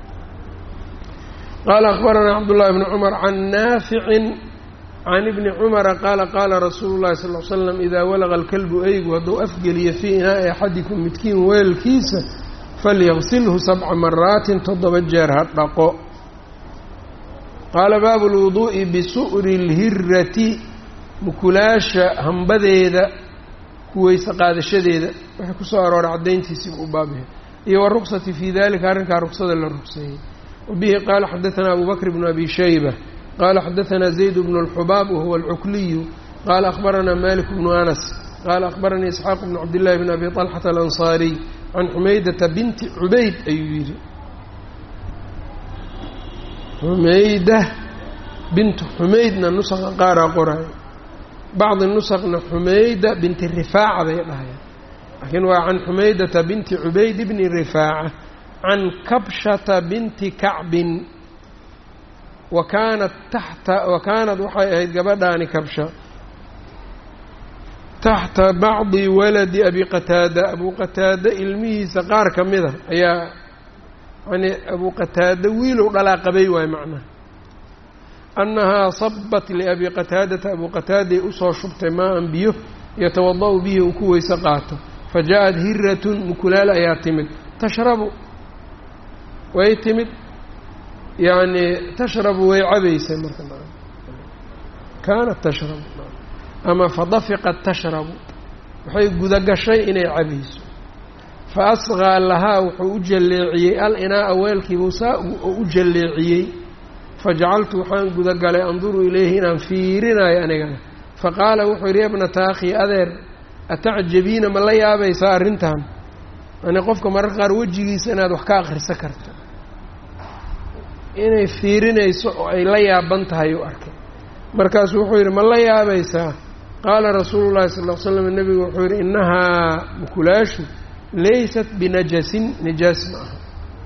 qaala akbaranaa cabdullaahi bni cumar can naaficin can ibni cumara qaala qaala rasuulu llahi sal l slam idaa walaqa alkalbu eygu hadduu afgeliyo fii inaa'i axadikum midkiin weelkiisa falyaqsilhu sabca maraatin toddoba jeer ha dhaqo qaala baabu lwuduu'i bisu'ri اlhirati mukulaasha hambadeeda kuweyse qaadashadeeda waxay ku soo arooray caddayntiisii u baabyahay iyo waruksati fii dalika arrinkaa ruksada la rugseeyey wabihi qaala xadaanaa abu bakr bnu abi shayba qaala xadaanaa zayd bnu اlxubaab wahuwa alcukliyu qaala akhbaranaa malik bnu anas qaala akhbaranii isxaaq bnu cabdillahi bn abi طalxata alansaariy can xumaydata binti cubayd ayuu yidhi xumayda bintu xumaydna nusaqa qaaraa qoraayo bacdi nusaqna xumayda binti rifaaca bay dhahayaan laakiin waa can xumaydata binti cubayd bni rifaaca can kabshata binti kacbin wa kaanat taxta wa kaanad waxay ahayd gabadhaani kabsha taxta bacdi waladi abi qataada abu qataada ilmihiisa qaar ka mida ayaa yani abu qataada wiilow dhalaa qabay waayo macnaha annahaa sabat liabi qataadata abu qataaday usoo shubtay maa-an biyo yatawada-u bihi uu ku weyse qaato fa jaa-ad hiratun mukulaal ayaa timid tashrabu way timid yacni tashrabu way cabaysay marka kaanat tashrabu ama fadafiqat tashrabu waxay gudagashay inay cabayso fa asqaa lahaa wuxuu u jalleeciyey al-inaa'a weelkiibuu saa u jalleeciyey fajacaltu waxaan gudagalay anduru ilayhi inaan fiirinayo anigana faqaala wuxuu yidhi yabnata akhii adeer atacjabiina ma la yaabaysaa arrintan yani qofka mararka qaar wejigiisa inaad wax ka akhriso karto inay fiirinayso oo ay la yaaban tahay u arkay markaasu wuxuu yidhi ma la yaabaysaa qaala rasuulu llahi sal ll ly slam nebigu wuxuu yidhi innahaa mukulaashu laysat binajasin nijaas ma aha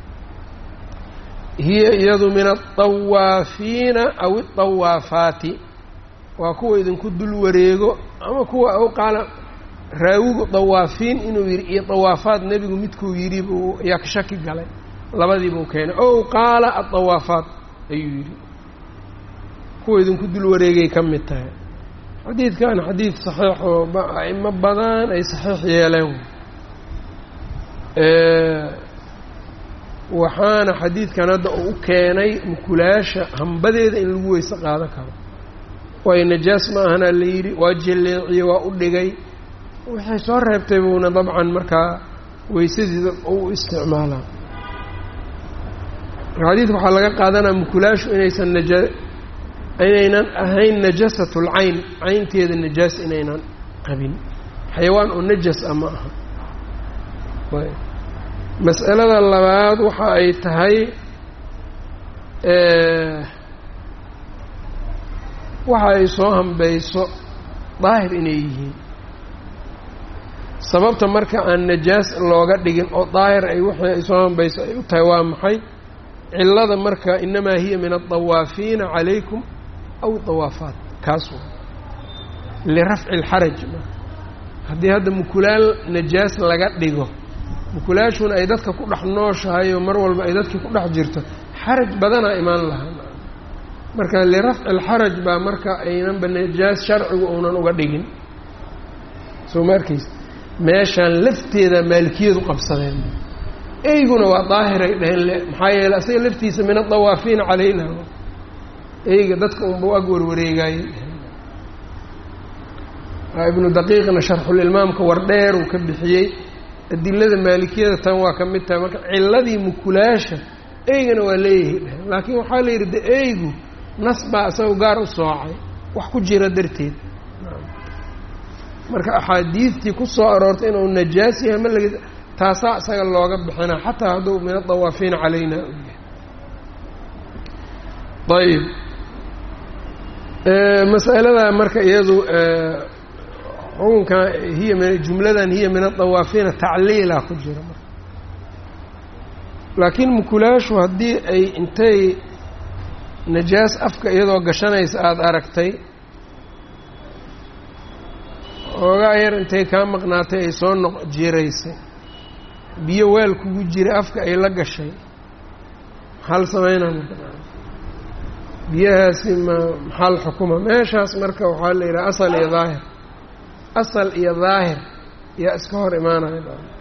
hiya iyadu min aلطawaafiina aw الطawaafaati waa kuwa idinku dul wareego ama kuwa aw qaala raawigu dawaafiin inuu yidhi iyo dawaafaat nebigu midkuu yidhi buu yaa ka shaki galay labadii buu keenay ow qaala aلطawaafaat ayuu yidhi kuwa idinku dul wareegay ka mid tahay xadiidkan xadiid saxiix oo a'imo badan ay saxiix yeeleen waxaana xadiidkan hadda uu u keenay mukulaasha hambadeeda in lagu weyse qaadan karo waayo najaas ma ahana la yidhi waa jalleeciye waa u dhigay waxay soo reebtay buuna dabcan markaa weysadiida u isticmaalaa xadiidka waxaa laga qaadanaa mukulaashu inaysan naja inaynan ahayn najasatul cayn caynteeda najaas inaynan qabin xayawaan oo najas ah ma aha mas'alada labaad waxa ay tahay waxa ay soo hambayso daahir inay yihiin sababta marka aan najaas looga dhigin oo daahir ay wixii ay soo hambayso ay u tahay waa maxay cilada marka inamaa hiya min aلطawaafiina calaykum aw طawaafaat kaas waa lirafci اlxaraj haddii hadda mukulaal najaas laga dhigo mukulaashuna ay dadka ku dhex nooshahay oo mar walba ay dadkii ku dhex jirto xaraj badanaa imaan lahaa marka lirafci alxaraj baa marka aynanba najaas sharcigu uunan uga dhigin soo ma arkaysa meeshaan lafteeda maalikiyadu qabsadeen eyguna waa daahiray dhaheen maxaa yeeley asaga laftiisa min adawaafiina calayna eyga dadka unba u ag warwareegaayey ibnu daqiiqna sharxulilmaamka wardheer uu ka bixiyey adilada maalikiyada tan waa ka mid tahay marka ciladii mukulaasha eygana waa leeyahay dhaheen laakiin waxaa la yidhi de eygu nas baa isaga gaar u soocay wax ku jira darteed marka axaadiidtii ku soo aroortay inuu najaas yahay ma laga taasaa isaga looga bixinaa xataa hadduu min adawaafiina calayna u yahay ayib mas'aladaa marka iyadu xukunka hiya min jumladan hiya min adawaafiina tacliilaa ku jira marka laakiin mukulaashu haddii ay intay najaas afka iyadoo gashanaysa aada aragtay oogaa yar intay kaa maqnaatay ay soo noq jiraysay biyo weel kugu jira afka ay la gashay maxaa la sameynaa biyahaasi ma maxaa la xukuma meeshaas marka waxaa la yidhaha asal iyo daahir asal iyo daahir yaa iska hor imaanaya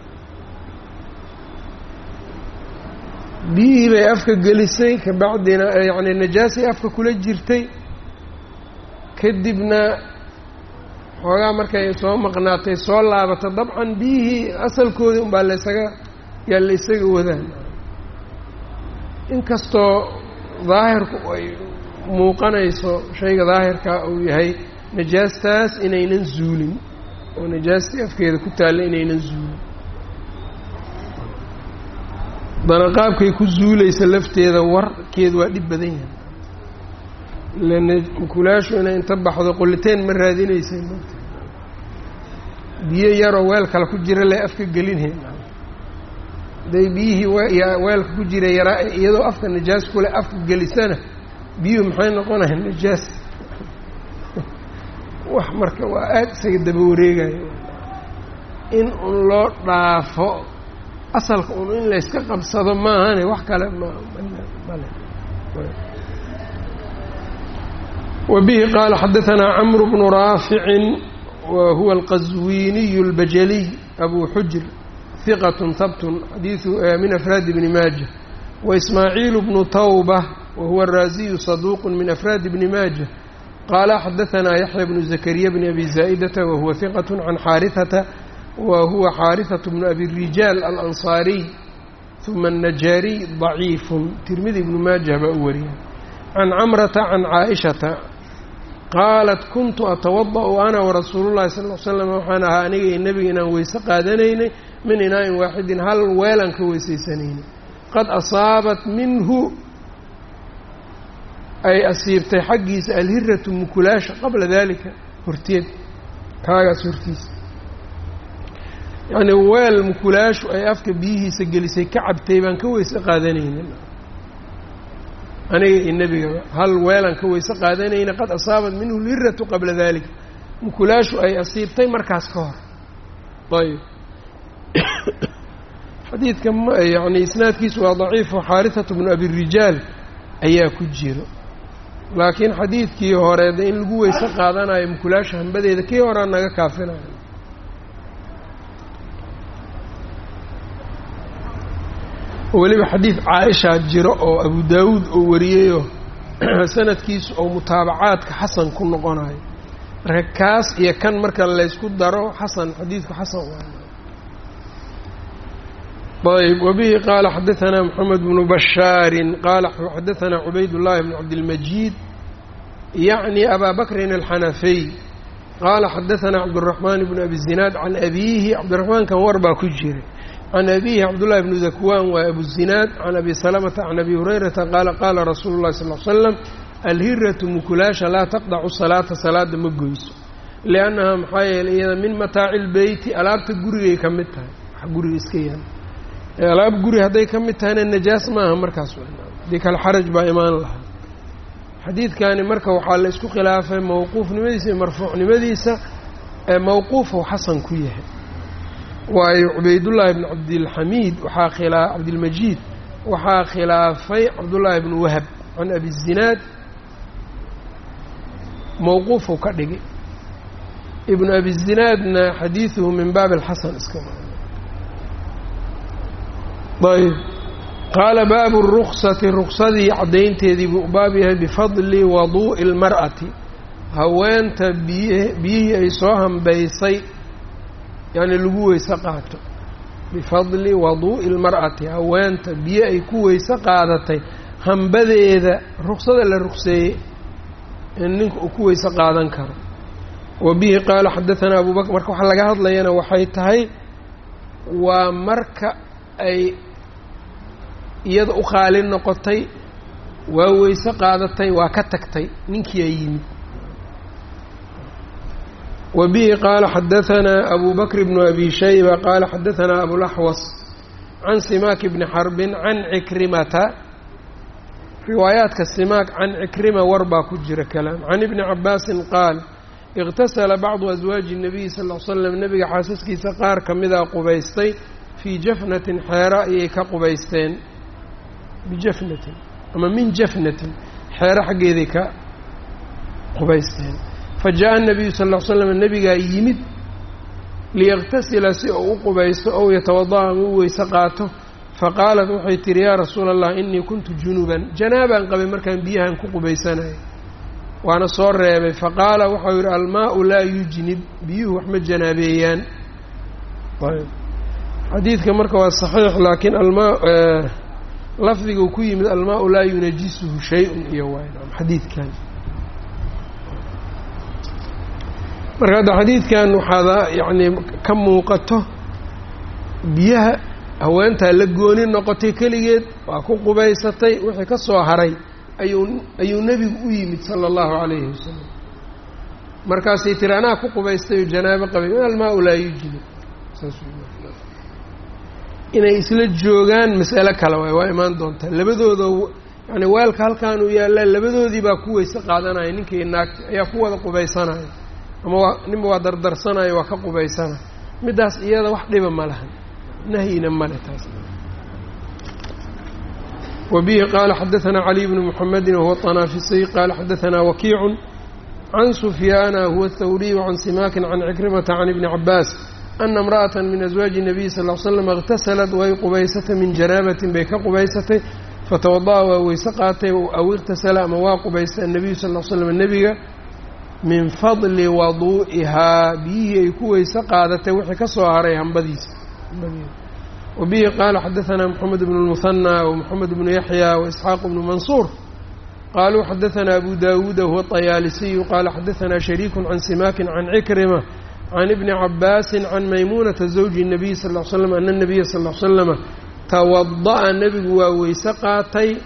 biyihii bay afka gelisay kabacdina yacni najaasay afka kula jirtay kadibna xoogaa markay soo maqnaatay soo laabato dabcan biyihii asalkoodii unbaa laysaga yaa la ysaga wadaan inkastoo daahirku ay muuqanayso shayga daahirkaa uu yahay najaastaas inaynan zuulin oo najaastii afkeeda ku taalla inaynan zuulin danaqaabkay ku zuulaysa lafteeda warkeedu waa dhib badan yahay lana mukulaashu inay inta baxdo qoliteen ma raadinaysay moogta biyo yaroo weel kale ku jira le afka gelinhayn haday biyihii weelka ku jira yaraa iyadoo afka najaas kule afka gelisana biyuhu maxay noqonayan najaas wax marka waa aada isaga daba wareegayo in un loo dhaafo asalka un in la iska qabsado maahane wax kale ma male. وبه قال حدثنا عمرو بن رافع وهو القزويني البجلي أبو حجر ثقة ثبت حديث من أفراد ابن ماجه. وإسماعيل بن توبة وهو الرازي صدوق من أفراد ابن ماجه قال حدثنا يحيى بن زكريا بن أبي زائدة وهو ثقة عن حارثة وهو حارثة بن أبي الرجال الأنصاري ثم النجاري ضعيف ترمذي بن ماجه بأوريه. عن عمرة عن عائشة قالت كنت أتوضأ أنا ورسول الله صلى الله عليه وسلم وحنا أنيق النبي إن ويسقادنين من إناء واحد هل ويلا كويسيسنين قد أصابت منه أي أصيبت حقيس الهرة مكلاش قبل ذلك هرتيد كاغا سورتيس يعني ويل مكلاش أي أفك بيه سجلسي كعب تيبان كويسقادنين أنيق النبي هل ويلا كويسقادنين قد أصابت منه الهرة قبل ذلك مكلاش أي أصيبتي مركز كهر. طيب حديث كم يعني إسناد كيس ضعيف وحارثة بن أبي الرجال أيا كجيرو لكن حديث كي هوريد إن لقوة يسقادنا يمكلاش هم بدأ إذا كي هورانا كافنا ولي حديث عائشة جيرو أو أبو داود أو وريه سنة كيس أو متابعات كحسن كن قناي ركاس يكن مركز الله يسكت دارو حسن حديث حسن وانا. طيب وبه قال حدثنا محمد بن بشار قال حدثنا عبيد الله بن عبد المجيد يعني أبا بكر الحنفي قال حدثنا عبد الرحمن بن أبي الزناد عن أبيه عبد الرحمن كان وربا كجيري عن أبيه عبد الله بن ذكوان وأبو الزناد عن أبي سلمة عن أبي هريرة قال قال رسول الله صلى الله عليه وسلم الهرة مكلاشة لا تقطع الصلاة صلاة مجويس لأنها محايا من متاع البيت ألابت قرية كمتها قرية إسكيان alaab guri hadday ka mid tahayna najaas maaha markaas dii kale xaraj baa imaan lahaa. xadiidkani marka waxaa la isku khilaafay mawquufnimadiisa iyo marfuucnimadiisa ee mawquufu xasan ku yahay waayo cubaydullaahi ibn cabdilxamiid waxaa khilaa cabdilmajiid waxaa khilaafay cabdullaahi ibn wahab can abi zinaad mawquufu ka dhigay ibnu abi zinaadna xadiiduhu min baab alxasan iska طيب قال باب الرخصة رخصدي عدين تذي بابها بفضل وضوء المرأة هوانت بيه بيه يسوهم بيصي يعني لقوة سقاته بفضل وضوء المرأة هوانت بيه يكوة سقاته هم بدأ إذا رخصة للرخصة إنك أكوة سقادا كر. وبه قال حدثنا أبو بكر مركو حلقة هذا لينا وحيتهي ومركة ay iyada u khaalin noqotay waa weyse qaadatay waa ka tagtay ninkii ay yimid. وبه قال حدثنا أبو بكر بن أبي شيبة قال حدثنا أبو الأحوص عن سماك بن حرب عن عكرمة روايات كالسماك عن عكرمة وربا كجر كلام عن ابن عباس قال اغتسل بعض أزواج النبي صلى الله عليه وسلم النبي حاسسكي سقار كمذا قبيستي في جفنة حيراء كقبيستين بجفنة أما من جفنة حيراء حق ذيك قبيستين. فجاء النبي صلى الله عليه وسلم النبي قال يمد ليغتسل سئو قبيست أو يتوضأ ويسقاته فقالت وحيتر يا رسول الله إني كنت جنوبا جنابا قبل مركان بيها كقبيسنا وأنا صور ريبي فقال وحير الماء لا يجنب بيه وحمد جنابيان. طيب حديث كمركب الصحيح لكن الماء آه لفظه كوي من الماء لا ينجسه شيء يوين حديث كان هذا حديث كان هذا يعني كم موقته بيها هو أنت لقوني نقطي كليت وأكون قبيستي وحي كسو هري أي أي نبي أيمت صلى الله عليه وسلم مركز ترانا أكون قبيستي جنابه قبل الماء لا يجنب inay isla joogaan mas'ala kale way waa imaan doontaa labadooda yani weelka halkaan uu yaala labadoodii baa ku weyse qaadanaya ninkii naagta ayaa ku wada qubaysanaya ama ninba waa dardarsanaya waa ka qubaysanaya midaas iyada wax dhiba ma lahan nahyina male taas. وبه قال حدثنا علي بن محمد وهو الطنافسي قال حدثنا وكيع عن سفيان هو الثوري وعن سماك عن عكرمة عن ابن عباس أن امرأة من أزواج النبي صلى الله عليه وسلم اغتسلت وهي قبيسة من جنابة بيك قبيسة فتوضأ ويسقات أو اغتسل أما قبيسة النبي صلى الله عليه وسلم النبي من فضل وضوئها به يكوي سقادته وحي كسواريها بديس. وبه قال حدثنا محمد بن المثنى ومحمد بن يحيى وإسحاق بن منصور قالوا حدثنا أبو داود وهو الطيالسي قال حدثنا شريك عن سماك عن عكرمة عن ابن عباس عن ميمونة زوج النبي صلى الله عليه وسلم أن النبي صلى الله عليه وسلم توضأ النبي ويسقاتي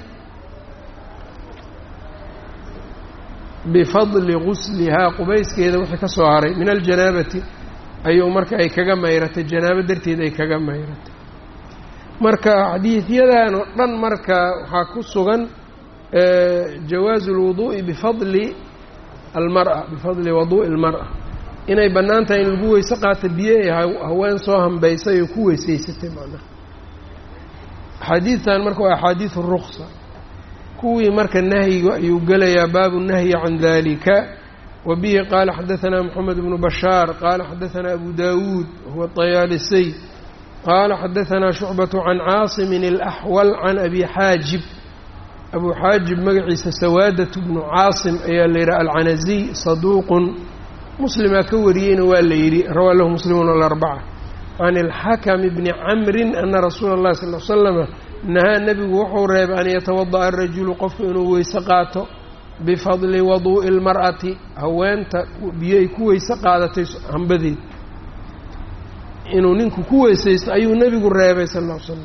بفضل غسلها قبيس كذا وحي كسواري من الجنابة أي مركا أي كغا ميرت الجنابة درتيد أي كغا ميرت marka xadiidyadan oo dhan marka waxaa ku sugan jawaazu lwuduu'i bifadli almar'a bifadli waduu'i almar'a inay bannaan tahay in lagu weyse qaato biyo ee haween soo hambaysay oo ku weysaysatay macnaha xadiidtan marka waa axaadiidu ruqsa kuwii marka nahyiga ayuu gelayaa baabu nahyi can dalika. wabihi qaala xadaثana moxamed bnu bashaar qaala xadaثana abu daawuud huwa الطayaalisiy قال حدثنا شعبة عن عاصم الأحول عن أبي حاجب أبو حاجب مقعيس سوادة بن عاصم أي الليرة العنزي صدوق مسلم كوريين والليري روى له مسلمون الأربعة عن الحكم بن عمرو أن رسول الله صلى الله عليه وسلم نهى النبي وحوريب أن يتوضأ الرجل قف إنه ويسقاته بفضل وضوء المرأة هوانت بيكو ويسقاته هم بذي inuu ninku ku weysaysto ayuu nebigu reebay sal alla ly slam.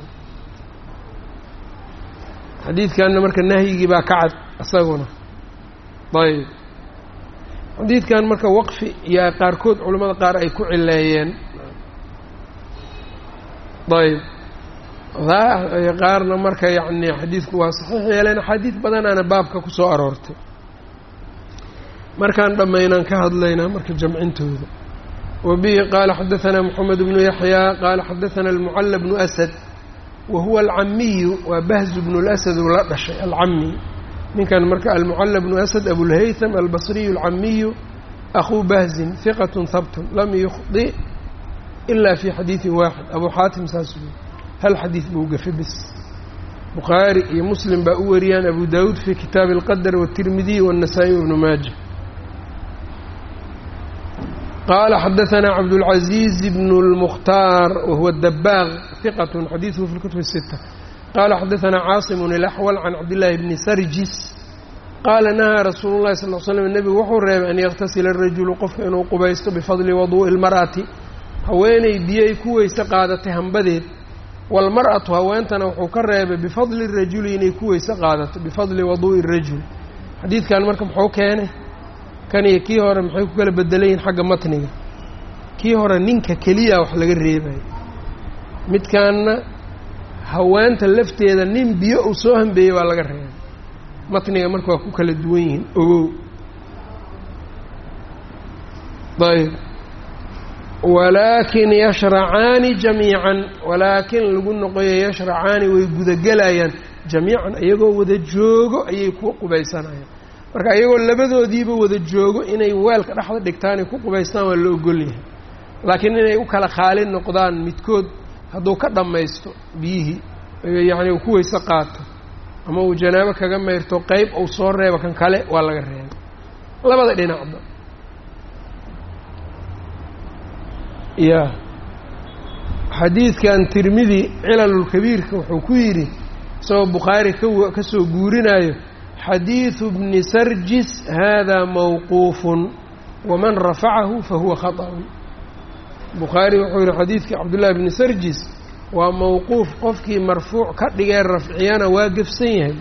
xadiidkanna marka nahyigii baa ka cad isaguna. ayb xadiidkan marka waqfi iyo qaarkood culimmada qaar ay ku cileeyeen. ayb qaarna marka yacni xadiidku waa saxiix yeeleen axaadiid badanaana baabka ku soo aroortay markaan dhammaynaan ka hadlaynaa marka jamcintooda. وبه قال حدثنا محمد بن يحيى قال حدثنا المعلى بن أسد وهو العمي وبهز بن الأسد ولا شيء العمي من كان مركع المعلى بن أسد أبو الهيثم البصري العمي أخو بهز ثقة ثبت لم يخطئ إلا في حديث واحد أبو حاتم ساسوي هل حديث بوقف بس بخاري مسلم بأوريان أبو داود في كتاب القدر والترمذي والنسائي وابن ماجه. قال حدثنا عبد العزيز بن المختار وهو الدباغ ثقة حديثه في الكتب الستة قال حدثنا عاصم الأحول عن عبد الله بن سرجس قال نهى رسول الله صلى الله عليه وسلم النبي وحرم أن يغتسل الرجل قف إنه قبيست بفضل وضوء المرأة هويني بيي كوي سقادته همبدت والمرأة هوينتنا وحكرب بفضل الرجل إني كوي سقادته بفضل وضوء الرجل. حديث كان مركم حوكانه kan iyo kii hore maxay ku kala bedelayiin xagga matniga. kii hore ninka keliya wax laga reebay midkaanna haweenta lafteeda nin biyo uu soo hambeeyey waa laga reebay matniga marka waa ku kala duwan yihiin ogow. ayb walaakin yashracaani jamiican walaakin lagu noqoyo yashracaani way gudagelayaan jamiican iyagoo wada joogo ayay ku qubaysanayaan marka iyagoo labadoodiiba wada joogo inay weelka dhexda dhigtaan ay ku qubaystaan waa la ogol yahay laakiin inay u kala khaalin noqdaan midkood hadduu ka dhammaysto biyihii yacni uu ku weyse qaato ama uu janaabo kaga mayrto qeyb uu soo reebo kan kale waa laga reebay labada dhinacba. ya xadiidkan tirmidi cilalulkabiirka wuxuu ku yidhi isagoo bukhaari ka soo guurinayo xadiiثu bni sarjis hada mawquuf waman rafacahu fahuwa khaطأ. bukhaari wuxuu yihi xadiidkii cabdullahi bni sarjis waa mawquuf qofkii marfuuc ka dhigee rafciyana waa gefsan yahay.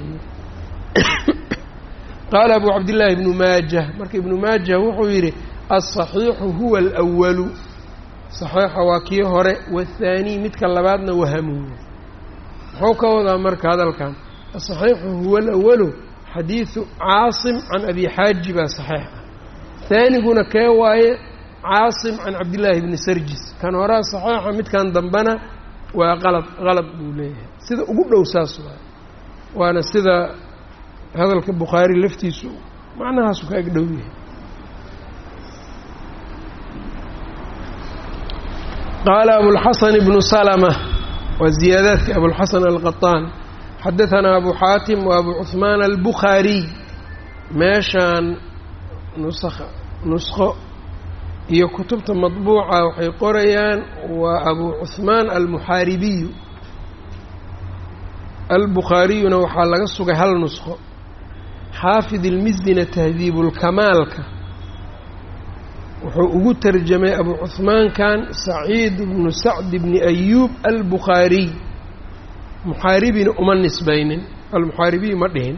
qaala abu cabdillaahi ibnu maajah marka ibnu maajah wuxuu yidhi aلصaxiixu huwa alأwalu صaxiixa waa kii hore waالthaaniي midka labaadna wahamuya. muxuu ka wadaa marka hadalkan aلصaxiixu huwa alأwalu xadiiثu caasim can abi xaaji baa saxiix ah haaniguna kee waaye caasim can cabdillaahi bni sarjis kan horaa saxiixa midkan dambena waa qalad qalad buu leeyahay sida ugu dhow saas waay waana sida hadalka bukhaari laftiisu macnahaasu ka ag dhow yahay qaala abulxasan ibnu salama waa ziyaadaadka abulxasan alqaطaan xadaثanaa abu xaatim wa abu cuثmaan albukhaariy meeshaan nusakha nusqo iyo kutubta madbuuca waxay qorayaan waa abu cuثmaan almuxaaribiyu albukhaariyuna waxaa laga sugay hal nusqo xaafid ilmizdina tahdiibulkamaalka wuxuu ugu tarjamay abu cuثmaankan saciid bnu sacd bni ayuub albukhaariy muxaaribina uma nisbaynin almuxaaribiy ma dhihin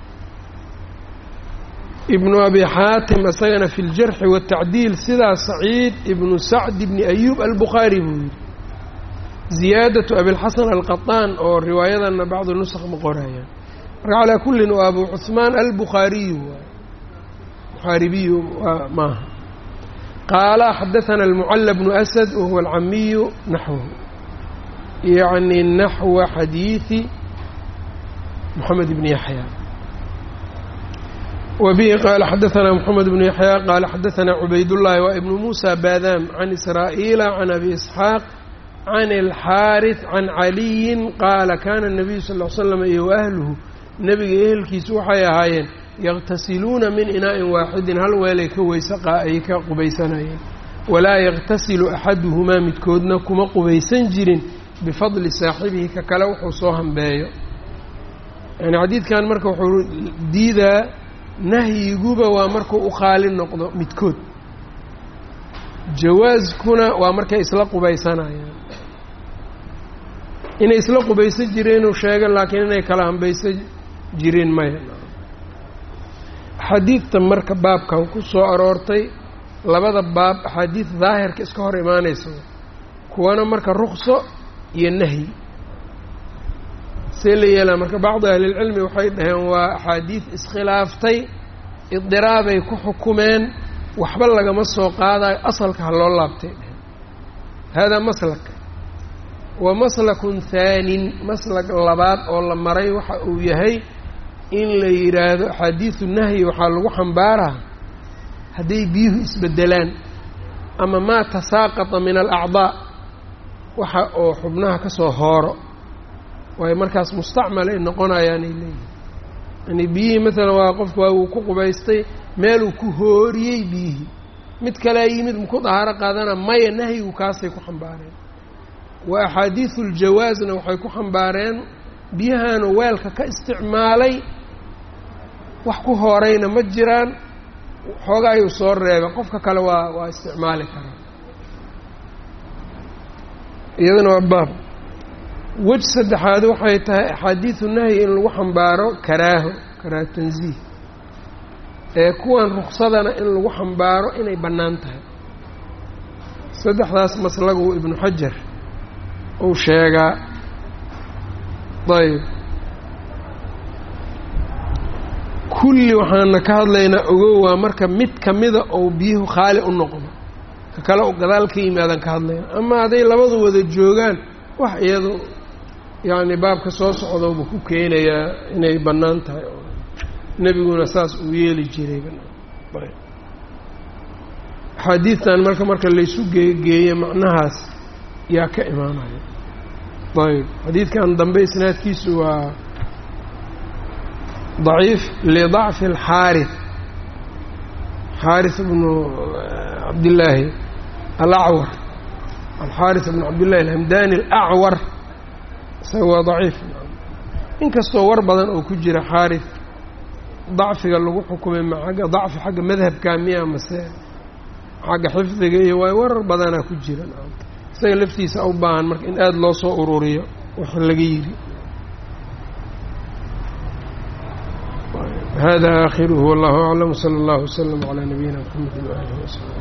ibnu abi xaatim isagana fi ljarxi waatacdiil sidaa saciid ibnu sacd bni ayuub albukhaari buu yidhi ziyaadatu abilxasan alqaطaan oo riwaayadana bacdu nusakh ma qorayaan marka calaa kullin waa abu cuثmaan albukhaariyu waay muxaaribiyu waa maaha qaala xadaثana almucalla bnu asad wahuwa alcamiyu naxwhu yacni naxwa xadiidi moxamed bni yaxya وبه قال حدثنا محمد بن يحيى قال حدثنا عبيد الله وابن موسى باذام عن إسرائيل عن أبي إسحاق عن الحارث عن علي قال كان النبي صلى الله عليه وسلم إيه وأهله نبي أهلكيس waxay ahaayeen يغتسلون من إناء واحد هل weelay ka weysaqa ay ka qubaysanayeen ولا يغتسل أحدهما midkoodna kuma qubaysan jirin بفضل saaxibihi ka kale wuxuu soo hambeeyo yani xadiidkan marka wuxuu diidaa nahyiguba waa markuu u khaalin noqdo midkood jawaaskuna waa markay isla qubaysanayaan inay isla qubaysan jireen uu sheegan laakiin inay kala hambaysan jireen maya xadiidta marka baabkan ku soo aroortay labada baab axaadiid daahirka iska hor imaanaysa kuwana marka rukso iyo nahyi see la yeelaa marka bacdu ahlilcilmi waxay dhaheen waa axaadiid iskhilaaftay idiraabay ku xukumeen waxba lagama soo qaadayo asalka ha loo laabtay dheheen haadaa maslak wa maslakun haanin maslak labaad oo la maray waxa uu yahay in la yidhaahdo axaadiidu nahyi waxaa lagu xambaaraa hadday biyuhu isbedelaan ama maa tasaaqata min alacdaa waxa oo xubnaha ka soo hooro waayo markaas mustacmal ay noqonayaanay leeyihin yani biyihii maalan waa qofku waa uu ku qubaystay meeluu ku hooriyey biyihii mid kalea yimid maku dahaaro qaadana maya nahyigu kaasay ku xambaareen wa axaadiidu ljawaasna waxay ku xambaareen biyahaanu weelka ka isticmaalay wax ku hoorayna ma jiraan xoogaa ayuu soo reebay qofka kale waa waa isticmaali karaa iyadana waa baab wej saddexaad waxay tahay axaadiidu nahyi in lagu xambaaro karaaho karaaho tansiih ee kuwan ruksadana in lagu xambaaro inay bannaan tahay saddexdaas maslagu ibnu xajar uu sheegaa ayb kulli waxaana ka hadlaynaa ogow waa marka mid kamida ou biyuhu khaali u noqdo ka kale u gadaal ka yimaadan ka hadlayna ama hadday labadu wada joogaan wax iyadu yacni baabka soo socdouba ku keenayaa inay bannaan tahay oo nebiguna saas uu yeeli jiray axaadiidtan marka marka laysu geegeeyo macnahaas yaa ka imaanaya ayb xadiidkan dambe isnaadkiisu waa ضaciif lidacfi alxaarith xaarith bnu cabdillaahi alacwar alxaarith bnu cabdillahi alhamdani alacwar isaga waa daciif inkastoo war badan oo ku jira xaarith dacfiga lagu xukumay ma agga dacfi xagga madhabkaa miya mase xagga xifdiga iyo waay warar badanaa ku jira isaga laftiisa u baahan marka in aada loo soo ururiyo wax laga yidhi hada aakhiruhu wallahu aclam wsala allahu waslama calaa nabiyina mxamedi waalihi wasaxbi